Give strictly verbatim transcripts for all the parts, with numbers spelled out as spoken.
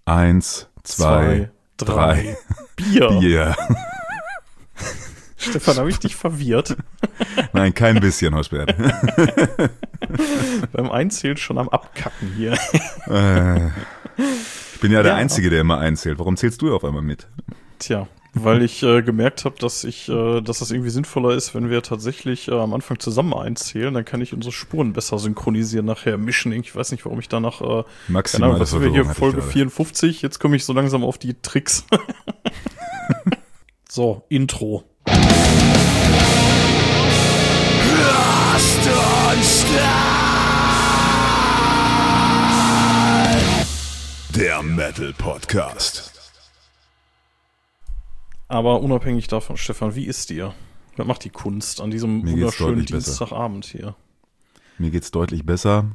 Eins, zwei, zwei drei. drei. Bier. Bier. Stefan, habe ich dich verwirrt? Nein, kein bisschen, Hoschbert. Beim Einzählen schon am Abkacken hier. Äh, ich bin ja der Ja. Einzige, der immer einzählt. Warum zählst du auf einmal mit? Tja, weil ich äh, gemerkt habe, dass ich, äh, dass das irgendwie sinnvoller ist, wenn wir tatsächlich äh, am Anfang zusammen einzählen. Dann kann ich unsere Spuren besser synchronisieren, nachher mischen. Ich weiß nicht, warum ich danach, äh, Maximale keine Ahnung, was sind wir hier, Verwirrung hatte ich Folge gerade. vierundfünfzig. Jetzt komme ich so langsam auf die Tricks. So, Intro. Der Metal Podcast. Aber unabhängig davon, Stefan, wie ist dir? Was macht die Kunst an diesem Mir geht's wunderschönen deutlich besser. Dienstagabend hier? Mir geht's deutlich besser.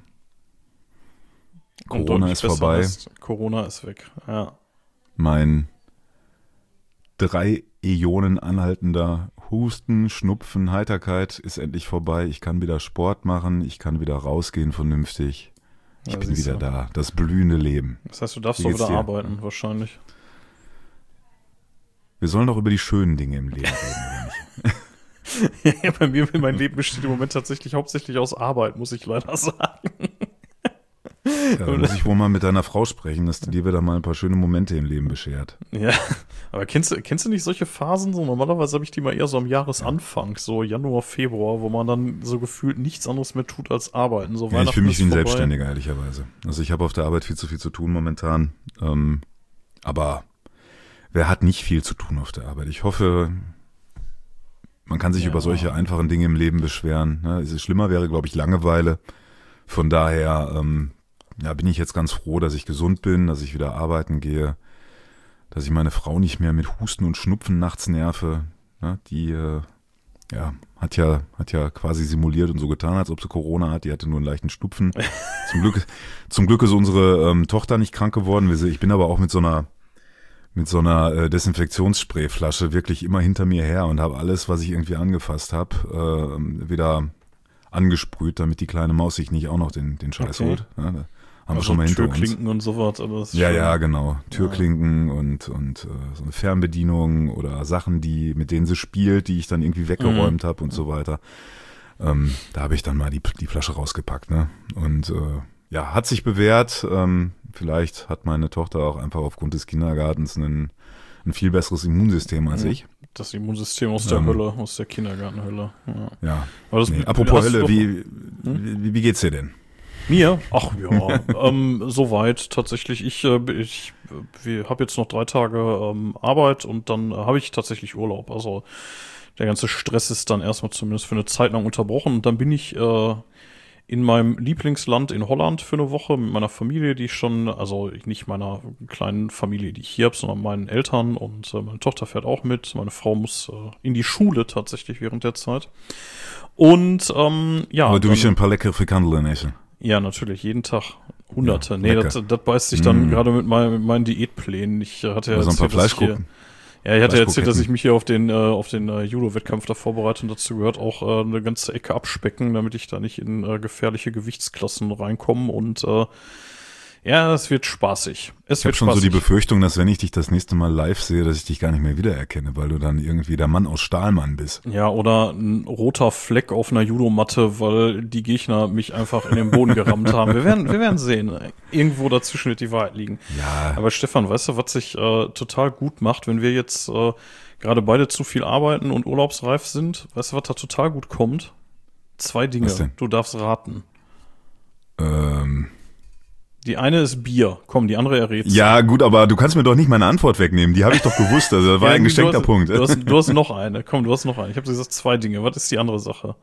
Und Corona deutlich ist besser vorbei. heißt, Corona ist weg. Ja. Mein drei Ionen anhaltender Husten, Schnupfen, Heiterkeit ist endlich vorbei. Ich kann wieder Sport machen. Ich kann wieder rausgehen vernünftig. Ich Ja, bin siehst wieder du. da. Das blühende Leben. Das heißt, du darfst Wie doch geht's wieder dir? arbeiten, wahrscheinlich. Wir sollen doch über die schönen Dinge im Leben reden, oder nicht? Ja, bei mir, mein Leben besteht im Moment tatsächlich hauptsächlich aus Arbeit, muss ich leider sagen. Ja, da muss ich wohl mal mit deiner Frau sprechen, dass die dir wieder mal ein paar schöne Momente im Leben beschert. Ja, aber kennst du, kennst du nicht solche Phasen? So, normalerweise habe ich die mal eher so am Jahresanfang, so Januar, Februar, wo man dann so gefühlt nichts anderes mehr tut als arbeiten. So Ja, ich fühle mich wie ein ist vorbei. Selbstständiger, ehrlicherweise. Also ich habe auf der Arbeit viel zu viel zu tun momentan. Ähm, aber wer hat nicht viel zu tun auf der Arbeit? Ich hoffe, man kann sich Ja. über solche einfachen Dinge im Leben beschweren. Ne? Es ist schlimmer wäre, glaube ich, Langeweile. Von daher ähm, ja, bin ich jetzt ganz froh, dass ich gesund bin, dass ich wieder arbeiten gehe, dass ich meine Frau nicht mehr mit Husten und Schnupfen nachts nerve. Ne? Die äh, ja, hat ja hat ja quasi simuliert und so getan, als ob sie Corona hat. Die hatte nur einen leichten Schnupfen. Zum Glück, zum Glück ist unsere ähm, Tochter nicht krank geworden. Wir- Ich bin aber auch mit so einer mit so einer äh, Desinfektionssprayflasche wirklich immer hinter mir her und habe alles, was ich irgendwie angefasst habe, äh, wieder angesprüht, damit die kleine Maus sich nicht auch noch den, den Scheiß Okay. holt. Ja, da haben wir Also schon mal hinter uns. Türklinken und sowas. Aber das ist Ja, schon- ja, genau. Türklinken und, und äh, so eine Fernbedienung oder Sachen, die mit denen sie spielt, die ich dann irgendwie weggeräumt habe und so weiter. Ähm, da habe ich dann mal die, die Flasche rausgepackt. Ne? Und äh, ja, hat sich bewährt. Ähm, vielleicht hat meine Tochter auch einfach aufgrund des Kindergartens ein, ein viel besseres Immunsystem als Ja. ich. Das Immunsystem aus der Ähm. Hölle, aus der Kindergartenhölle. Ja. Ja. Aber das, Nee, apropos hast du Hölle, doch- wie, wie, wie geht's dir denn? Mir? Ach ja, ähm, soweit tatsächlich. Ich, äh, ich äh, habe jetzt noch drei Tage ähm, Arbeit und dann äh, habe ich tatsächlich Urlaub. Also der ganze Stress ist dann erstmal zumindest für eine Zeit lang unterbrochen. Und dann bin ich äh, in meinem Lieblingsland in Holland für eine Woche mit meiner Familie, die ich schon, also nicht meiner kleinen Familie, die ich hier habe, sondern meinen Eltern und äh, meine Tochter fährt auch mit. Meine Frau muss äh, in die Schule tatsächlich während der Zeit. Und ähm, ja. Aber du dann- willst ein paar leckere Frikandeln essen. ja, natürlich, jeden Tag Hunderte. Ja, nee, lecker. das, das beißt sich dann Mm. gerade mit, mein, mit meinen Diätplänen. Ich äh, hatte ja Also ein paar erzählt, dass ich hier, Fleischkuchen. ja, ich hatte ja erzählt, dass Fleischkuchetten. ich mich hier auf den, äh, auf den äh, Judo-Wettkampf da vorbereite und dazu gehört auch äh, eine ganze Ecke abspecken, damit ich da nicht in äh, gefährliche Gewichtsklassen reinkomme und äh, ja, es wird spaßig. Es Ich habe wird schon so die spaßig. Befürchtung, dass wenn ich dich das nächste Mal live sehe, dass ich dich gar nicht mehr wiedererkenne, weil du dann irgendwie der Mann aus Stahlmann bist. Ja, oder ein roter Fleck auf einer Judomatte, weil die Gegner mich einfach in den Boden gerammt haben. Wir werden, wir werden sehen. Irgendwo dazwischen wird die Wahrheit liegen. Ja, Aber Stefan, weißt du, was sich äh, total gut macht, wenn wir jetzt äh, gerade beide zu viel arbeiten und urlaubsreif sind? Weißt du, was da total gut kommt? Zwei Dinge. Was denn? Du darfst raten. ähm, Die eine ist Bier. Komm, die andere errätst. ja gut, aber du kannst mir doch nicht meine Antwort wegnehmen. Die habe ich doch gewusst. Also das war Ja, ein du geschenkter hast, Punkt. Du hast, du hast noch eine. Komm, du hast noch eine. Ich habe gesagt, zwei Dinge. Was ist die andere Sache?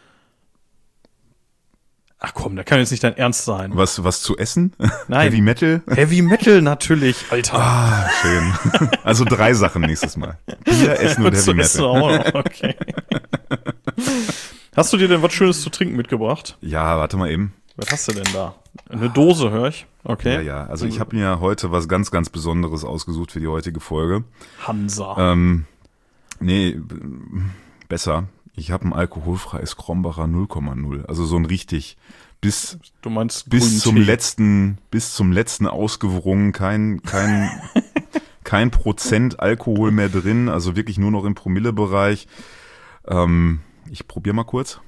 Ach komm, da kann jetzt nicht dein Ernst sein. Was, was zu essen? Nein. Heavy Metal? Heavy Metal natürlich, Alter. Ah, schön. Also drei Sachen nächstes Mal. Bier, Essen und Zu Heavy essen Metal. auch noch. Okay. Hast du dir denn was Schönes zu trinken mitgebracht? Ja, warte mal eben. Was hast du denn da? Eine Dose, höre ich. Okay. Ja, ja. Also ich habe mir heute was ganz, ganz Besonderes ausgesucht für die heutige Folge. Hansa. Ähm, nee, b- besser. Ich habe ein alkoholfreies Krombacher null Komma null. Also so ein richtig bis, Du meinst bis zum Tee. letzten, bis zum letzten ausgewrungen, kein, kein, kein Prozent Alkohol mehr drin, also wirklich nur noch im Promillebereich. Ähm, ich probiere mal kurz.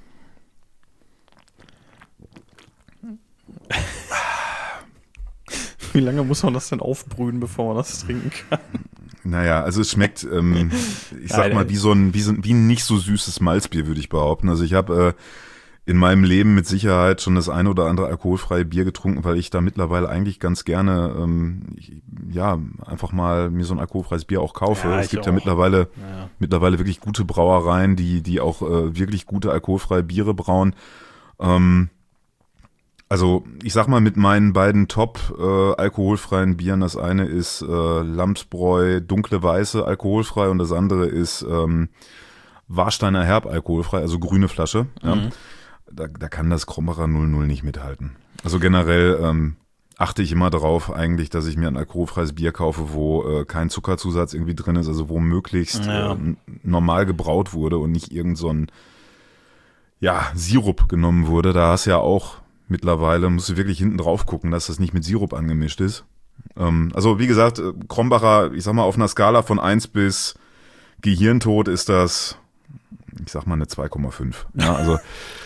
Wie lange muss man das denn aufbrühen, bevor man das trinken kann? Naja, also es schmeckt, ähm, ich sag mal, wie so ein, wie so ein, wie ein nicht so süßes Malzbier, würde ich behaupten. Also ich habe äh, in meinem Leben mit Sicherheit schon das eine oder andere alkoholfreie Bier getrunken, weil ich da mittlerweile eigentlich ganz gerne, ähm, ich, ja, einfach mal mir so ein alkoholfreies Bier auch kaufe. Ja, es ich gibt auch. ja mittlerweile, Ja. mittlerweile wirklich gute Brauereien, die, die auch äh, wirklich gute alkoholfreie Biere brauen. Ähm, Also ich sag mal mit meinen beiden top äh, alkoholfreien Bieren, das eine ist äh, Lamsbräu dunkle Weiße alkoholfrei und das andere ist ähm, Warsteiner Herb alkoholfrei, also grüne Flasche. Ja. Mhm. Da, da kann das Krombacher null null nicht mithalten. Also generell ähm, achte ich immer darauf eigentlich, dass ich mir ein alkoholfreies Bier kaufe, wo äh, kein Zuckerzusatz irgendwie drin ist, also wo möglichst Ja. äh, normal gebraut wurde und nicht irgend so ein ja, Sirup genommen wurde. Da hast du ja auch mittlerweile, musst du wirklich hinten drauf gucken, dass das nicht mit Sirup angemischt ist. Ähm, also wie gesagt, äh, Krombacher, ich sag mal, auf einer Skala von eins bis Gehirntod ist das, ich sag mal, eine zwei Komma fünf. Ja, also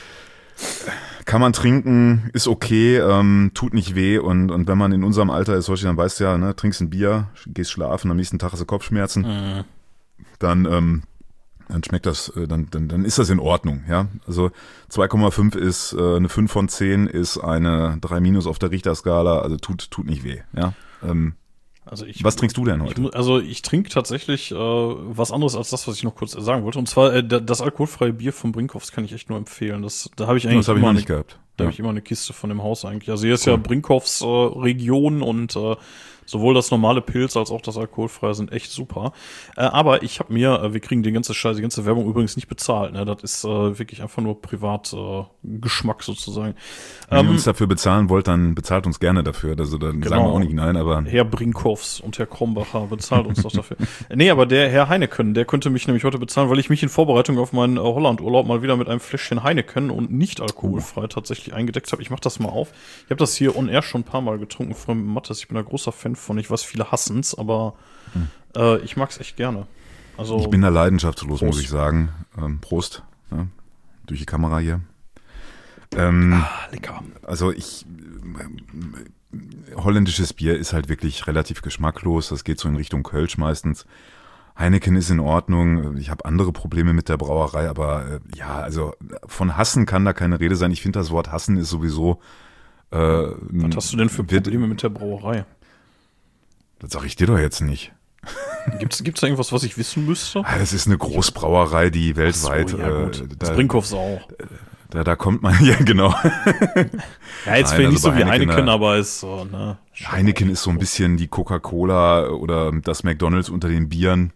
kann man trinken, ist okay, ähm, tut nicht weh und, und wenn man in unserem Alter ist, dann weißt du ja, ne, trinkst ein Bier, gehst schlafen, am nächsten Tag hast du Kopfschmerzen, Mhm. dann ähm, dann schmeckt das, äh, dann, dann, dann ist das in Ordnung, ja. Also zwei Komma fünf ist äh, eine fünf von zehn, ist eine drei minus auf der Richterskala, also tut, tut nicht weh, ja. Ähm, Also ich, was trinkst du denn ich, heute? mu- also ich trinke tatsächlich äh, was anderes als das, was ich noch kurz sagen wollte. Und zwar äh, da- das alkoholfreie Bier von Brinkhoffs kann ich echt nur empfehlen. Das, da habe ich eigentlich Das habe ich immer noch eine, nicht gehabt. da Ja. habe ich immer eine Kiste von dem Haus eigentlich. Also hier ist Cool. ja Brinkhoffs äh, Region und äh, sowohl das normale Pilz als auch das alkoholfreie sind echt super. Äh, aber ich habe mir, äh, wir kriegen die ganze Scheiße, die ganze Werbung übrigens nicht bezahlt. Ne? Das ist äh, wirklich einfach nur Privat äh, Geschmack sozusagen. Wenn ihr Ähm, uns dafür bezahlen wollt, dann bezahlt uns gerne dafür. Also dann Genau. sagen wir auch nicht nein, aber Herr Brinkhoffs und Herr Krombacher bezahlt uns doch dafür. Nee, aber der Herr Heineken, der könnte mich nämlich heute bezahlen, weil ich mich in Vorbereitung auf meinen äh, Holland-Urlaub mal wieder mit einem Fläschchen Heineken und nicht alkoholfrei tatsächlich eingedeckt habe. Ich mach das mal auf. Ich habe das hier on air schon ein paar Mal getrunken, vor allem mit Mattes. Ich bin ein großer Fan von. Ich weiß, viele hassen's, aber äh, ich mag's echt gerne. Also ich bin da leidenschaftslos, Prost. muss ich sagen. Ähm, Prost, ja, durch die Kamera hier. Ähm, ah, lecker. Also ich, äh, holländisches Bier ist halt wirklich relativ geschmacklos. Das geht so in Richtung Kölsch meistens. Heineken ist in Ordnung. Ich habe andere Probleme mit der Brauerei, aber äh, ja, also von Hassen kann da keine Rede sein. Ich finde, das Wort Hassen ist sowieso. Äh, Was hast du denn für wird- Probleme mit der Brauerei? Das sag ich dir doch jetzt nicht. Gibt's, gibt's da irgendwas, was ich wissen müsste? Ah, Das ist eine Großbrauerei, die weltweit. So, ja, gut. äh, Das da, Brinkhoffs auch. da, da kommt man, ja genau. Ja, jetzt Nein, vielleicht nicht also so bei wie Heineken, Heineken, da- aber ist so, ne? Heineken ist so ein bisschen die Coca-Cola oder das McDonald's unter den Bieren.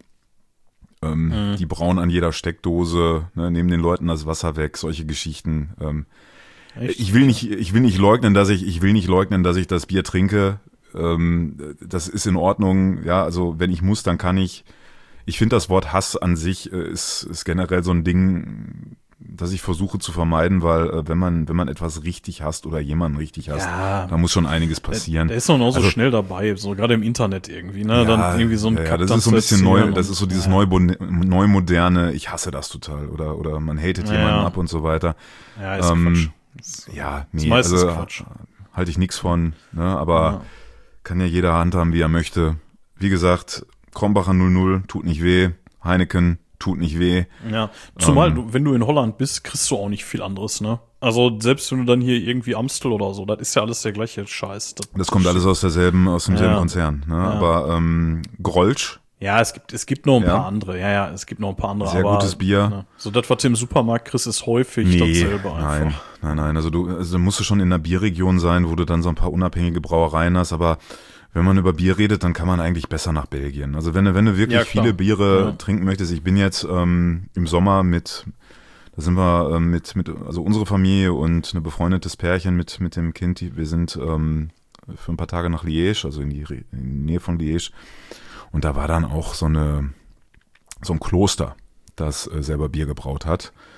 Ähm, Mhm. Die brauen an jeder Steckdose, ne, nehmen den Leuten das Wasser weg, solche Geschichten. Ähm, Echt? ich will nicht, ich will nicht leugnen, dass ich, ich will nicht leugnen, dass ich das Bier trinke. Ähm, das ist in Ordnung. Ja, also wenn ich muss, dann kann ich. Ich finde, das Wort Hass an sich äh, ist, ist generell so ein Ding, das ich versuche zu vermeiden, weil äh, wenn man, wenn man etwas richtig hasst oder jemanden richtig hasst, Ja. da muss schon einiges passieren. Der ist noch so Also- schnell dabei, so gerade im Internet irgendwie, ne? Dann irgendwie so ein ja, ja, Kack das dann ist so ein zu bisschen neu, erzählen das und- ist so dieses ja. Neubon- Neumoderne, ich hasse das total oder oder man hatet Ja. jemanden ab und so weiter. Ja, ist ähm, Quatsch. Das- Ja, ist nee, meistens also Quatsch. halte ich nichts von, ne, aber Ja. kann ja jeder handhaben, wie er möchte. Wie gesagt, Krombacher null null tut nicht weh, Heineken tut nicht weh. Ja, zumal Ähm, du, wenn du in Holland bist, kriegst du auch nicht viel anderes, ne? Also selbst wenn du dann hier irgendwie Amstel oder so, das ist ja alles der gleiche Scheiß. Das kommt alles aus derselben, aus demselben Ja. Konzern, ne? Ja. Aber ähm, Grolsch, Ja, es gibt, es gibt noch ein Ja. paar andere. Ja, ja, es gibt noch ein paar andere. Sehr aber, gutes Bier. Ne, so das, was du im Supermarkt kriegst, ist häufig nee, dasselbe einfach. nein, nein, nein. Also du, also du musst schon in einer Bierregion sein, wo du dann so ein paar unabhängige Brauereien hast, aber wenn man über Bier redet, dann kann man eigentlich besser nach Belgien. Also wenn du, wenn du wirklich Ja, klar. viele Biere Ja. trinken möchtest, ich bin jetzt ähm, im Sommer mit, da sind wir ähm, mit, mit, also unsere Familie und ein befreundetes Pärchen mit, mit dem Kind, die, wir sind ähm, für ein paar Tage nach Liège, also in die, Re- in die Nähe von Liège. Und da war dann auch so eine, so ein Kloster, das äh, selber Bier gebraut hat.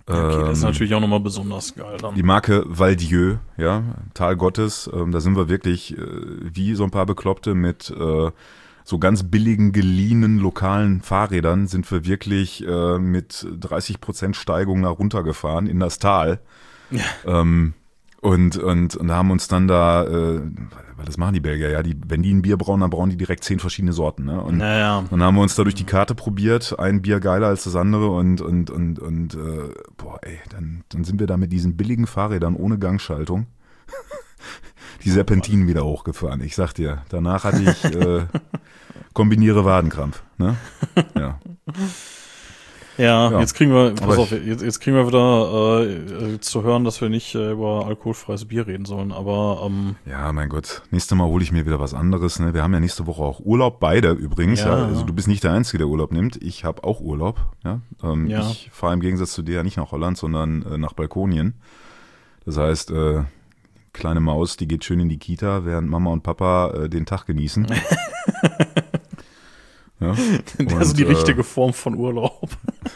Okay, das ist Ähm, natürlich auch nochmal besonders geil dann. Die Marke Valdieu, ja, Tal Gottes, ähm, da sind wir wirklich äh, wie so ein paar Bekloppte mit äh, so ganz billigen, geliehenen lokalen Fahrrädern sind wir wirklich äh, mit dreißig Prozent Steigung nach runtergefahren in das Tal. Ja. Ähm, und, und, und haben uns dann da, äh, weil das machen die Belgier, ja, die, wenn die ein Bier brauen, dann brauen die direkt zehn verschiedene Sorten. Ne? Und Naja. dann haben wir uns da durch die Karte probiert, ein Bier geiler als das andere und, und, und, und äh, boah, ey, dann, dann sind wir da mit diesen billigen Fahrrädern ohne Gangschaltung die Serpentinen wieder hochgefahren. Ich sag dir, danach hatte ich äh, kombiniere Wadenkrampf. Ne? Ja. Ja, Ja. jetzt kriegen wir, pass Aber auf, jetzt, jetzt kriegen wir wieder äh, zu hören, dass wir nicht äh, über alkoholfreies Bier reden sollen, aber ähm, Ja, mein Gott. Nächstes Mal hole ich mir wieder was anderes. Ne? Wir haben ja nächste Woche auch Urlaub, beide übrigens. Ja. Ja. Also du bist nicht der Einzige, der Urlaub nimmt. Ich habe auch Urlaub. Ja? Ähm, Ja. Ich fahre im Gegensatz zu dir ja nicht nach Holland, sondern äh, nach Balkonien. Das heißt, äh, kleine Maus, die geht schön in die Kita, während Mama und Papa äh, den Tag genießen. Ja? das ist die Und, richtige äh, Form von Urlaub.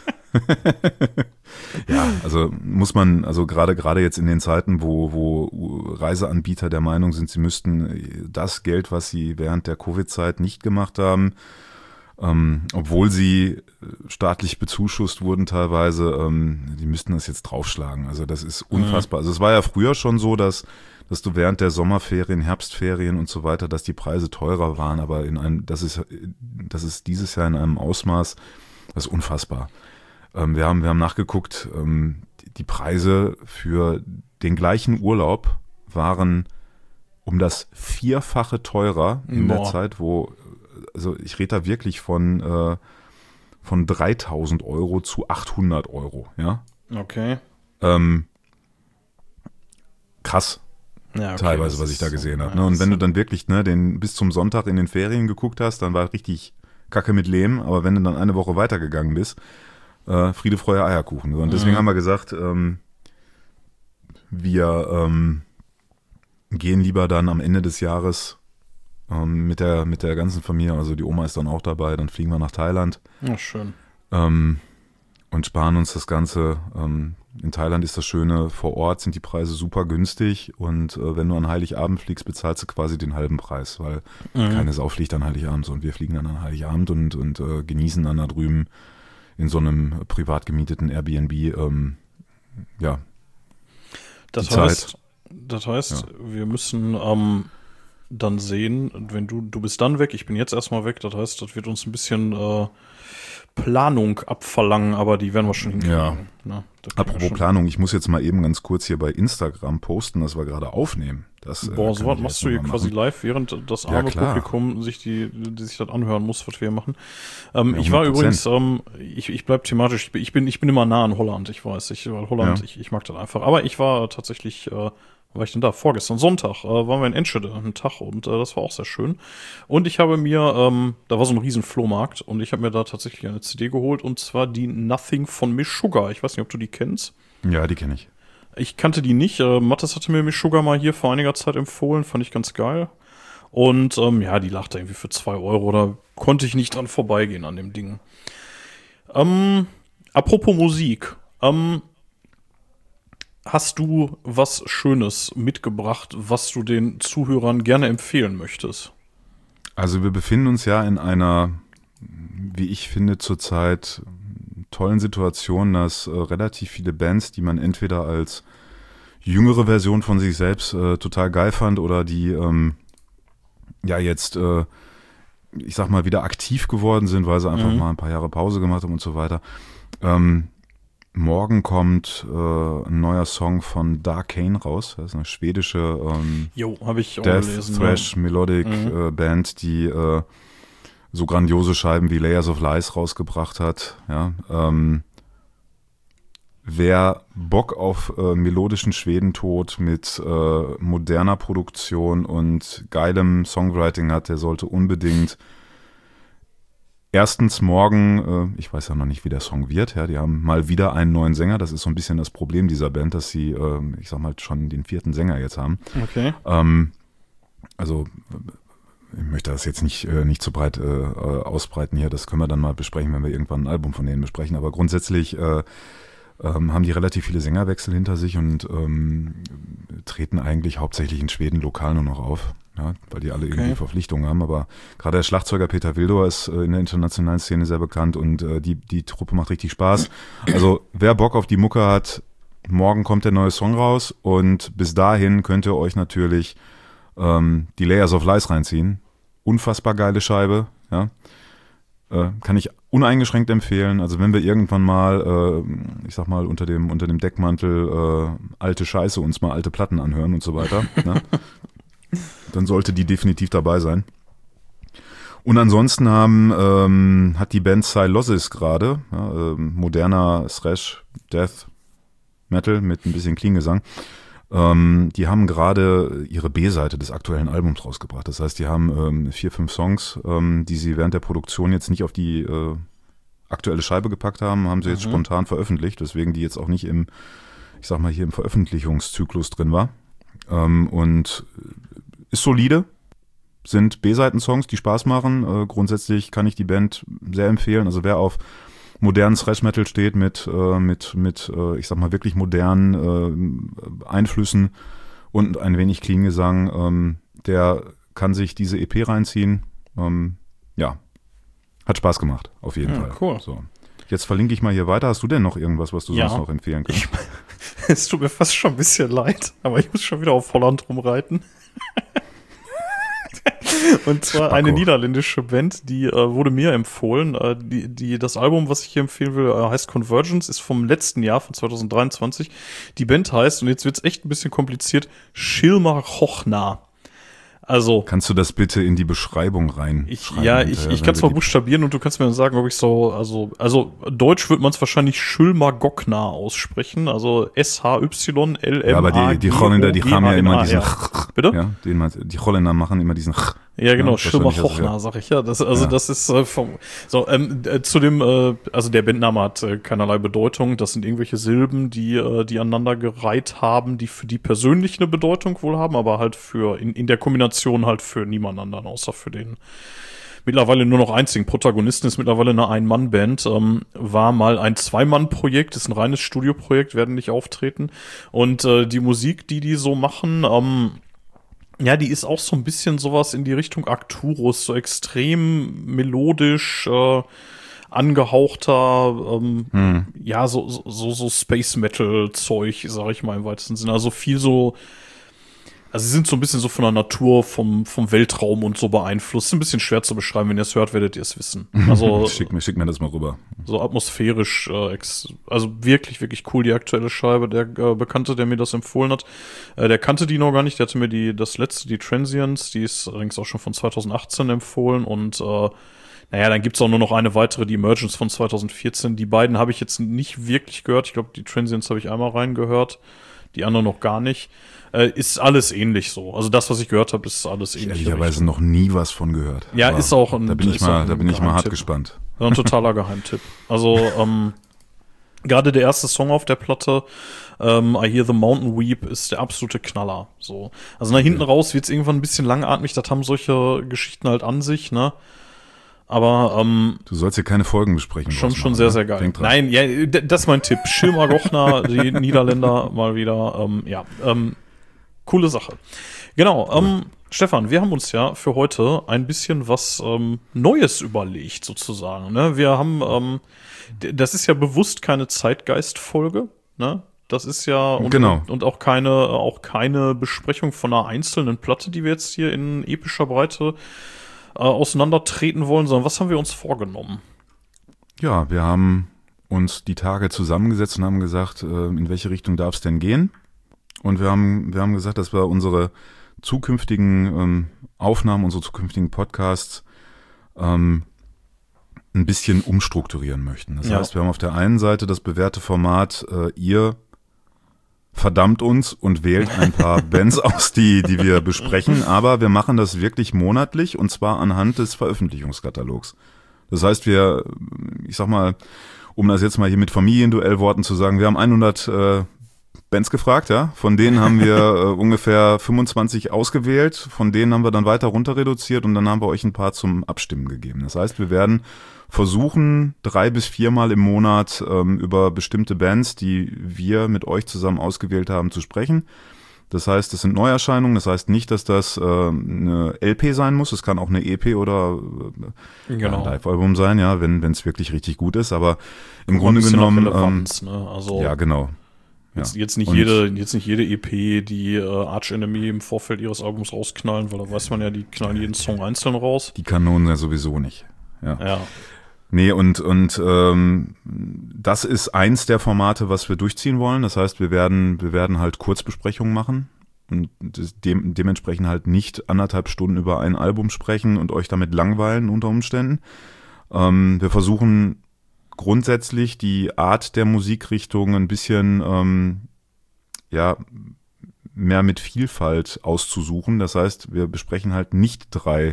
Ja, also muss man, also gerade gerade jetzt in den Zeiten, wo, wo Reiseanbieter der Meinung sind, sie müssten das Geld, was sie während der Covid-Zeit nicht gemacht haben, ähm, obwohl sie staatlich bezuschusst wurden teilweise, ähm, die müssten das jetzt draufschlagen. Also das ist unfassbar. Also es war ja früher schon so, dass dass du während der Sommerferien, Herbstferien und so weiter, dass die Preise teurer waren, aber in einem, das ist, das ist dieses Jahr in einem Ausmaß, das ist unfassbar. Ähm, wir haben, wir haben nachgeguckt, ähm, die, die Preise für den gleichen Urlaub waren um das Vierfache teurer in Boah. der Zeit, wo, also ich rede da wirklich von, äh, von dreitausend Euro zu achthundert Euro, ja. Okay. Ähm, krass. Ja, okay, Teilweise, das was ich ist da so, gesehen habe. ja, Ne? Und das wenn du ist- dann wirklich ne, den bis zum Sonntag in den Ferien geguckt hast, dann war richtig Kacke mit Lehm. Aber wenn du dann eine Woche weitergegangen bist, äh, Friede, Freude, Eierkuchen. Und deswegen Mhm. haben wir gesagt, ähm, wir ähm, gehen lieber dann am Ende des Jahres ähm, mit der mit der ganzen Familie, also die Oma ist dann auch dabei, dann fliegen wir nach Thailand. Ja, schön. Ähm, und sparen uns das Ganze. Ähm, in Thailand ist das Schöne, vor Ort sind die Preise super günstig und äh, wenn du an Heiligabend fliegst, bezahlst du quasi den halben Preis, weil Mhm. keine Sau fliegt an Heiligabend so, und wir fliegen dann an Heiligabend und, und äh, genießen dann da drüben in so einem privat gemieteten Airbnb, ähm, ja, Das die heißt, Zeit. das heißt, wir müssen ähm, dann sehen, wenn du, du bist dann weg, ich bin jetzt erstmal weg, das heißt, das wird uns ein bisschen äh, Planung abverlangen, aber die werden wir schon hinkriegen. Ja. Ne? Das kriegen wir Apropos schon. Planung, ich muss jetzt mal eben ganz kurz hier bei Instagram posten, dass wir gerade aufnehmen. Das, äh, Boah, so kann was ich machst jetzt du hier noch mal quasi machen. live, während das Ja, arme klar. Publikum sich die, die sich das anhören muss, was wir hier machen. Ähm, Ja, ich war hundert übrigens, Prozent. ähm, ich, ich bleib thematisch, ich bin, ich bin, ich bin immer nah an Holland, ich weiß, ich, weil Holland, Ja. ich, ich mag das einfach. Aber ich war tatsächlich, äh, war ich denn da? Vorgestern, Sonntag, äh, waren wir in Enschede, einen Tag, und äh, das war auch sehr schön. Und ich habe mir, ähm, da war so ein riesen Flohmarkt, und ich habe mir da tatsächlich eine C D geholt, und zwar die Nothing von Miss Sugar. Ich weiß nicht, ob du die kennst. Ja, die kenne ich. Ich kannte die nicht. Äh, Mattes hatte mir Miss Sugar mal hier vor einiger Zeit empfohlen, fand ich ganz geil. Und ähm, ja, die lag da irgendwie für zwei Euro, da konnte ich nicht dran vorbeigehen an dem Ding. Ähm, apropos Musik, ähm, hast du was Schönes mitgebracht, was du den Zuhörern gerne empfehlen möchtest? Also wir befinden uns ja in einer, wie ich finde, zurzeit tollen Situation, dass äh, relativ viele Bands, die man entweder als jüngere Version von sich selbst äh, total geil fand oder die ähm, ja jetzt, äh, ich sag mal, wieder aktiv geworden sind, weil sie einfach Mhm. mal ein paar Jahre Pause gemacht haben und so weiter. Ähm, morgen kommt äh, ein neuer Song von Darkane raus. Das ist eine schwedische ähm, Jo, habe ich auch Death, gelesen. Thrash, Melodic Mhm. äh, Band, die äh, so grandiose Scheiben wie Layers of Lies rausgebracht hat. Ja, ähm, wer Bock auf äh, melodischen Schwedentod mit äh, moderner Produktion und geilem Songwriting hat, der sollte unbedingt erstens morgen, äh, ich weiß ja noch nicht, wie der Song wird, ja, die haben mal wieder einen neuen Sänger. Das ist so ein bisschen das Problem dieser Band, dass sie, äh, ich sag mal, schon den vierten Sänger jetzt haben. Okay. Ähm, also ich möchte das jetzt nicht, äh, nicht zu breit äh, ausbreiten hier. Das können wir dann mal besprechen, wenn wir irgendwann ein Album von denen besprechen. Aber grundsätzlich äh, ähm, haben die relativ viele Sängerwechsel hinter sich und ähm, treten eigentlich hauptsächlich in Schweden lokal nur noch auf, ja, weil die alle Okay. irgendwie Verpflichtungen haben. Aber gerade der Schlagzeuger Peter Wildor ist äh, in der internationalen Szene sehr bekannt und äh, die, die Truppe macht richtig Spaß. Also wer Bock auf die Mucke hat, morgen kommt der neue Song raus und bis dahin könnt ihr euch natürlich ähm, die Layers of Lies reinziehen. Unfassbar geile Scheibe, ja. Äh, kann ich uneingeschränkt empfehlen. Also wenn wir irgendwann mal, äh, ich sag mal, unter dem, unter dem Deckmantel äh, alte Scheiße uns mal alte Platten anhören und so weiter, ne? Dann sollte die definitiv dabei sein. Und ansonsten haben, ähm, hat die Band Sylosis gerade, ja, ähm, moderner Thrash, Death, Metal mit ein bisschen Clean-Gesang. Ähm, die haben gerade ihre B-Seite des aktuellen Albums rausgebracht. Das heißt, die haben ähm, vier, fünf Songs, ähm, die sie während der Produktion jetzt nicht auf die äh, aktuelle Scheibe gepackt haben, haben sie jetzt Mhm. spontan veröffentlicht, weswegen die jetzt auch nicht im, ich sag mal, hier im Veröffentlichungszyklus drin war. Ähm, und ist solide, sind B-Seiten-Songs, die Spaß machen. Äh, grundsätzlich kann ich die Band sehr empfehlen. Also wer auf modernen Thrash-Metal steht mit, äh, mit, mit äh, ich sag mal, wirklich modernen äh, Einflüssen und ein wenig Clean-Gesang, ähm, der kann sich diese E P reinziehen. Ähm, ja, hat Spaß gemacht, auf jeden Ja, Fall. cool. So. Jetzt verlinke ich mal hier weiter. Hast du denn noch irgendwas, was du Ja. sonst noch empfehlen kannst? Ich, es tut mir fast schon ein bisschen leid, aber ich muss schon wieder auf Holland rumreiten. Und zwar Spacko. eine niederländische Band, die äh, wurde mir empfohlen. Äh, die, die, das Album, was ich hier empfehlen will, äh, heißt Convergence, ist vom letzten Jahr, von zwanzig dreiundzwanzig. Die Band heißt, und jetzt wird's echt ein bisschen kompliziert, Shilmar Hochna. Also, Kannst du das bitte in die Beschreibung rein? ich, ja, ich, ich kann es mal buchstabieren und du kannst mir dann sagen, ob ich so, also, also Deutsch wird man es wahrscheinlich Schülmar-Gockner aussprechen, also S H Y L M A G O G N A R. Ja, aber die, die Holländer, die haben ja immer diesen Bitte? Ja, den, man- die Holländer machen immer diesen Ja, genau, Ja, wahrscheinlich Schilmar-Hochner, ist es, sag ich ja. Das, also Ja. das ist äh, vom, so, ähm, äh, zu dem, äh, also der Bandname hat äh, keinerlei Bedeutung. Das sind irgendwelche Silben, die, äh, die aneinander gereiht haben, die für die persönlich eine Bedeutung wohl haben, aber halt für, in, in der Kombination halt für niemand anderen, außer für den mittlerweile nur noch einzigen Protagonisten, ist mittlerweile eine Ein-Mann-Band, ähm, war mal ein Zwei-Mann-Projekt, ist ein reines Studioprojekt, werden nicht auftreten. Und äh, die Musik, die die so machen, ähm, ja, die ist auch so ein bisschen sowas in die Richtung Arcturus, so extrem melodisch, äh, angehauchter, ähm, Hm. ja, so, so, so Space-Metal-Zeug, sag ich mal im weitesten Sinne. Also viel so, also sie sind so ein bisschen so von der Natur, vom, vom Weltraum und so beeinflusst. Ist ein bisschen schwer zu beschreiben, wenn ihr es hört, werdet ihr es wissen. Also schick, mir, schick mir das mal rüber. so atmosphärisch, äh, ex also wirklich, wirklich cool, die aktuelle Scheibe. Der äh, Bekannte, der mir das empfohlen hat, äh, der kannte die noch gar nicht, der hatte mir die, das letzte, die Transients, die ist allerdings auch schon von zwanzig achtzehn empfohlen und äh, naja, dann gibt's auch nur noch eine weitere, die Emergence von zwanzig vierzehn. Die beiden habe ich jetzt nicht wirklich gehört. Ich glaube, die Transients habe ich einmal reingehört, die anderen noch gar nicht. Äh, ist alles ähnlich so. Also das, was ich gehört habe, ist alles Ich ähnlich. ehrlicherweise noch nie was von gehört. Ja, Aber ist auch ein- Da bin ich ist auch mal, ein da bin ich mal hart Geheimtipp. gespannt. Ja, ein totaler Geheimtipp. Also, ähm, gerade der erste Song auf der Platte, ähm, I Hear the Mountain Weep, ist der absolute Knaller. So. Also nach hinten raus wird's irgendwann ein bisschen langatmig, das haben solche Geschichten halt an sich, ne? Aber ähm, Du sollst hier keine Folgen besprechen. schon, draus schon machen, sehr, ne? sehr geil. Denk dran. Nein, ja, d- das ist mein Tipp. Schilmar Gochner, die Niederländer mal wieder. Ähm, ja, ähm, coole Sache. Genau, ähm, Stefan, wir haben uns ja für heute ein bisschen was ähm, Neues überlegt, sozusagen. Ne? Wir haben, ähm, d- das ist ja bewusst keine Zeitgeist-Folge, ne? Das ist ja und, Genau. und auch keine, auch keine Besprechung von einer einzelnen Platte, die wir jetzt hier in epischer Breite äh, auseinandertreten wollen, sondern was haben wir uns vorgenommen? Ja, wir haben uns die Tage zusammengesetzt und haben gesagt, äh, in welche Richtung darf es denn gehen? Und wir haben, wir haben gesagt, dass wir unsere zukünftigen ähm, Aufnahmen, unsere zukünftigen Podcasts ähm, ein bisschen umstrukturieren möchten. Das Ja. heißt, wir haben auf der einen Seite das bewährte Format, äh, ihr verdammt uns und wählt ein paar Bands aus, die, die wir besprechen, aber wir machen das wirklich monatlich und zwar anhand des Veröffentlichungskatalogs. Das heißt, wir, ich sag mal, um das jetzt mal hier mit Familienduellworten zu sagen, wir haben hundert äh, Bands gefragt, ja. Von denen haben wir äh, ungefähr fünfundzwanzig ausgewählt. Von denen haben wir dann weiter runter reduziert und dann haben wir euch ein paar zum Abstimmen gegeben. Das heißt, wir werden versuchen, drei bis viermal im Monat ähm, über bestimmte Bands, die wir mit euch zusammen ausgewählt haben, zu sprechen. Das heißt, das sind Neuerscheinungen. Das heißt nicht, dass das äh, eine L P sein muss. Es kann auch eine E P oder äh, Genau. ein Live-Album sein, ja, wenn wenn es wirklich richtig gut ist. Aber im Auch Grunde ein bisschen genommen, nach ähm, Relevanz, ne? Also ja, genau. jetzt, Ja. jetzt nicht Und- jede, jetzt nicht jede E P, die äh, Arch Enemy im Vorfeld ihres Albums rausknallen, weil da weiß man ja, die knallen jeden Song einzeln raus. Die Kanonen ja sowieso nicht. Ja. Ja. Nee, und, und ähm, das ist eins der Formate, was wir durchziehen wollen. Das heißt, wir werden, wir werden halt Kurzbesprechungen machen und das, dem, dementsprechend halt nicht anderthalb Stunden über ein Album sprechen und euch damit langweilen unter Umständen. Ähm, wir versuchen grundsätzlich die Art der Musikrichtung ein bisschen ähm, ja mehr mit Vielfalt auszusuchen. Das heißt, wir besprechen halt nicht drei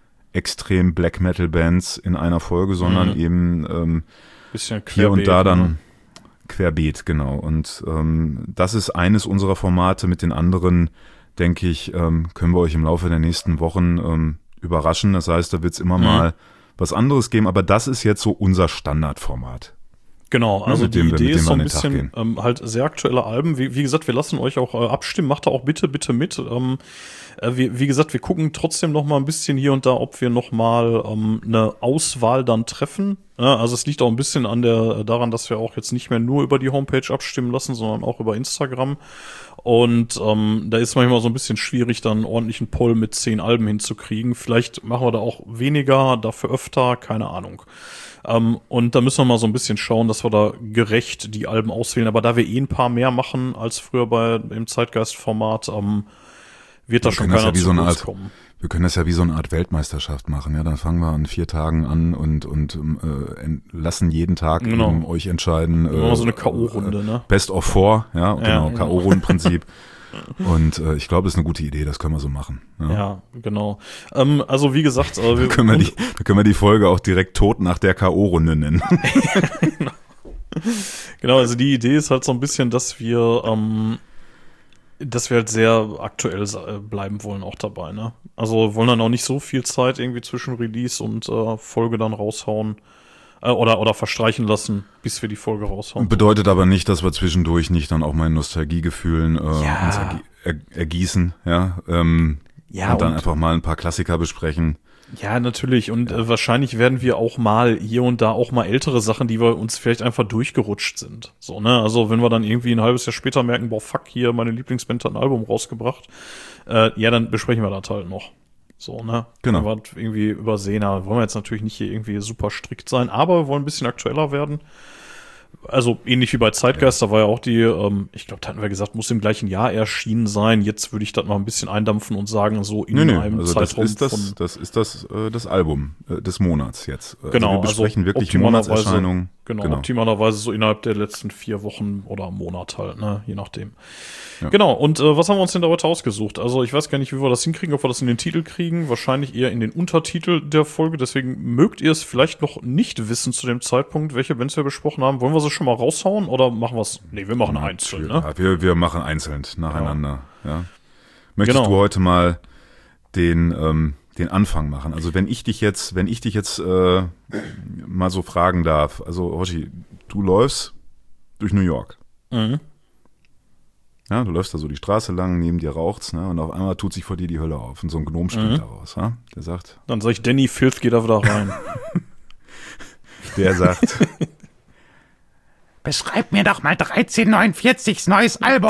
extrem Black Metal Bands in einer Folge, sondern Mhm. eben ähm, Bisschen hier und querbeet, da dann ne? querbeet, genau. Und ähm, das ist eines unserer Formate. Mit den anderen, denke ich, ähm, können wir euch im Laufe der nächsten Wochen ähm, überraschen. Das heißt, da wird es immer Mhm. mal was anderes geben, aber das ist jetzt so unser Standardformat. Genau, also mit die dem wir- Idee mit dem ist wir so an ein den Tag bisschen ähm, halt sehr aktuelle Alben. Wie, wie gesagt, wir lassen euch auch äh, abstimmen. Macht da auch bitte, bitte mit. Ähm, äh, wie, wie gesagt, wir gucken trotzdem noch mal ein bisschen hier und da, ob wir noch mal ähm, eine Auswahl dann treffen. Ja, also es liegt auch ein bisschen an der daran, dass wir auch jetzt nicht mehr nur über die Homepage abstimmen lassen, sondern auch über Instagram. Und ähm, da ist manchmal so ein bisschen schwierig, dann einen ordentlichen Poll mit zehn Alben hinzukriegen. Vielleicht machen wir da auch weniger, dafür öfter, keine Ahnung. Ähm, und da müssen wir mal so ein bisschen schauen, dass wir da gerecht die Alben auswählen. Aber da wir eh ein paar mehr machen als früher bei im Zeitgeist-Format, ähm, wird da Wir schon können das keiner ja wie zu so eine kurz Art- kommen. Wir können das ja wie so eine Art Weltmeisterschaft machen. Ja, dann fangen wir an vier Tagen an und und äh, en- lassen jeden Tag Genau. eben euch entscheiden. Machen wir äh, so eine K O-Runde, ne? Best of Four, ja, genau, genau. K O-Rundenprinzip. Und äh, ich glaube, das ist eine gute Idee. Das können wir so machen. Ja. Ja, genau. Ähm, also wie gesagt, äh, wir, Da können wir die, da können wir die Folge auch direkt tot nach der K O-Runde nennen. Genau, also die Idee ist halt so ein bisschen, dass wir, ähm, dass wir halt sehr aktuell se- bleiben wollen auch dabei, ne? Also wollen dann auch nicht so viel Zeit irgendwie zwischen Release und äh, Folge dann raushauen äh, oder oder verstreichen lassen, bis wir die Folge raushauen. Bedeutet aber nicht, dass wir zwischendurch nicht dann auch mal in Nostalgiegefühlen äh, Ja. uns ergie- er, ergießen, ja, ähm, Ja, und dann und- einfach mal ein paar Klassiker besprechen. Ja, natürlich. Und äh, wahrscheinlich werden wir auch mal hier und da auch mal ältere Sachen, die wir uns vielleicht einfach durchgerutscht sind. So, ne? Also wenn wir dann irgendwie ein halbes Jahr später merken, boah, fuck, hier, meine Lieblingsband hat ein Album rausgebracht, äh, ja, dann besprechen wir das halt noch. So, ne? Genau. Wenn wir das irgendwie übersehen, da wollen wir jetzt natürlich nicht hier irgendwie super strikt sein, aber wir wollen ein bisschen aktueller werden. Also ähnlich wie bei Zeitgeist, da war ja auch die, ähm, ich glaube, da hatten wir gesagt, muss im gleichen Jahr erschienen sein. Jetzt würde ich das mal ein bisschen eindampfen und sagen, so in Nee, nee, einem also das Zeitraum ist das, von das ist das, äh, das Album äh, des Monats jetzt. Genau, also wir besprechen also wirklich die optimalerweise- Monatserscheinungen. Genau, Genau. optimalerweise so innerhalb der letzten vier Wochen oder Monat halt, ne, je nachdem. Ja. Genau, und äh, was haben wir uns denn da heute ausgesucht? Also ich weiß gar nicht, wie wir das hinkriegen, ob wir das in den Titel kriegen, wahrscheinlich eher in den Untertitel der Folge, deswegen mögt ihr es vielleicht noch nicht wissen zu dem Zeitpunkt, welche Bands wir besprochen haben. Wollen wir sie schon mal raushauen oder machen wir es? Nee, wir machen einzeln, ne? Ja, wir, wir machen einzeln nacheinander. Ja. Möchtest Genau. du heute mal den, ähm, den Anfang machen? Also wenn ich dich jetzt, wenn ich dich jetzt äh, mal so fragen darf, also Hoshi, du läufst durch New York. Mhm. Ja, du läufst da so die Straße lang, neben dir raucht's, ne? Und auf einmal tut sich vor dir die Hölle auf und so ein Gnom springt Mhm. da raus. Ja? Der sagt, Dann sag ich, Danny Filth geht da wieder rein. der sagt, Beschreib mir doch mal dreizehnhundertneunundvierzigs neues Album.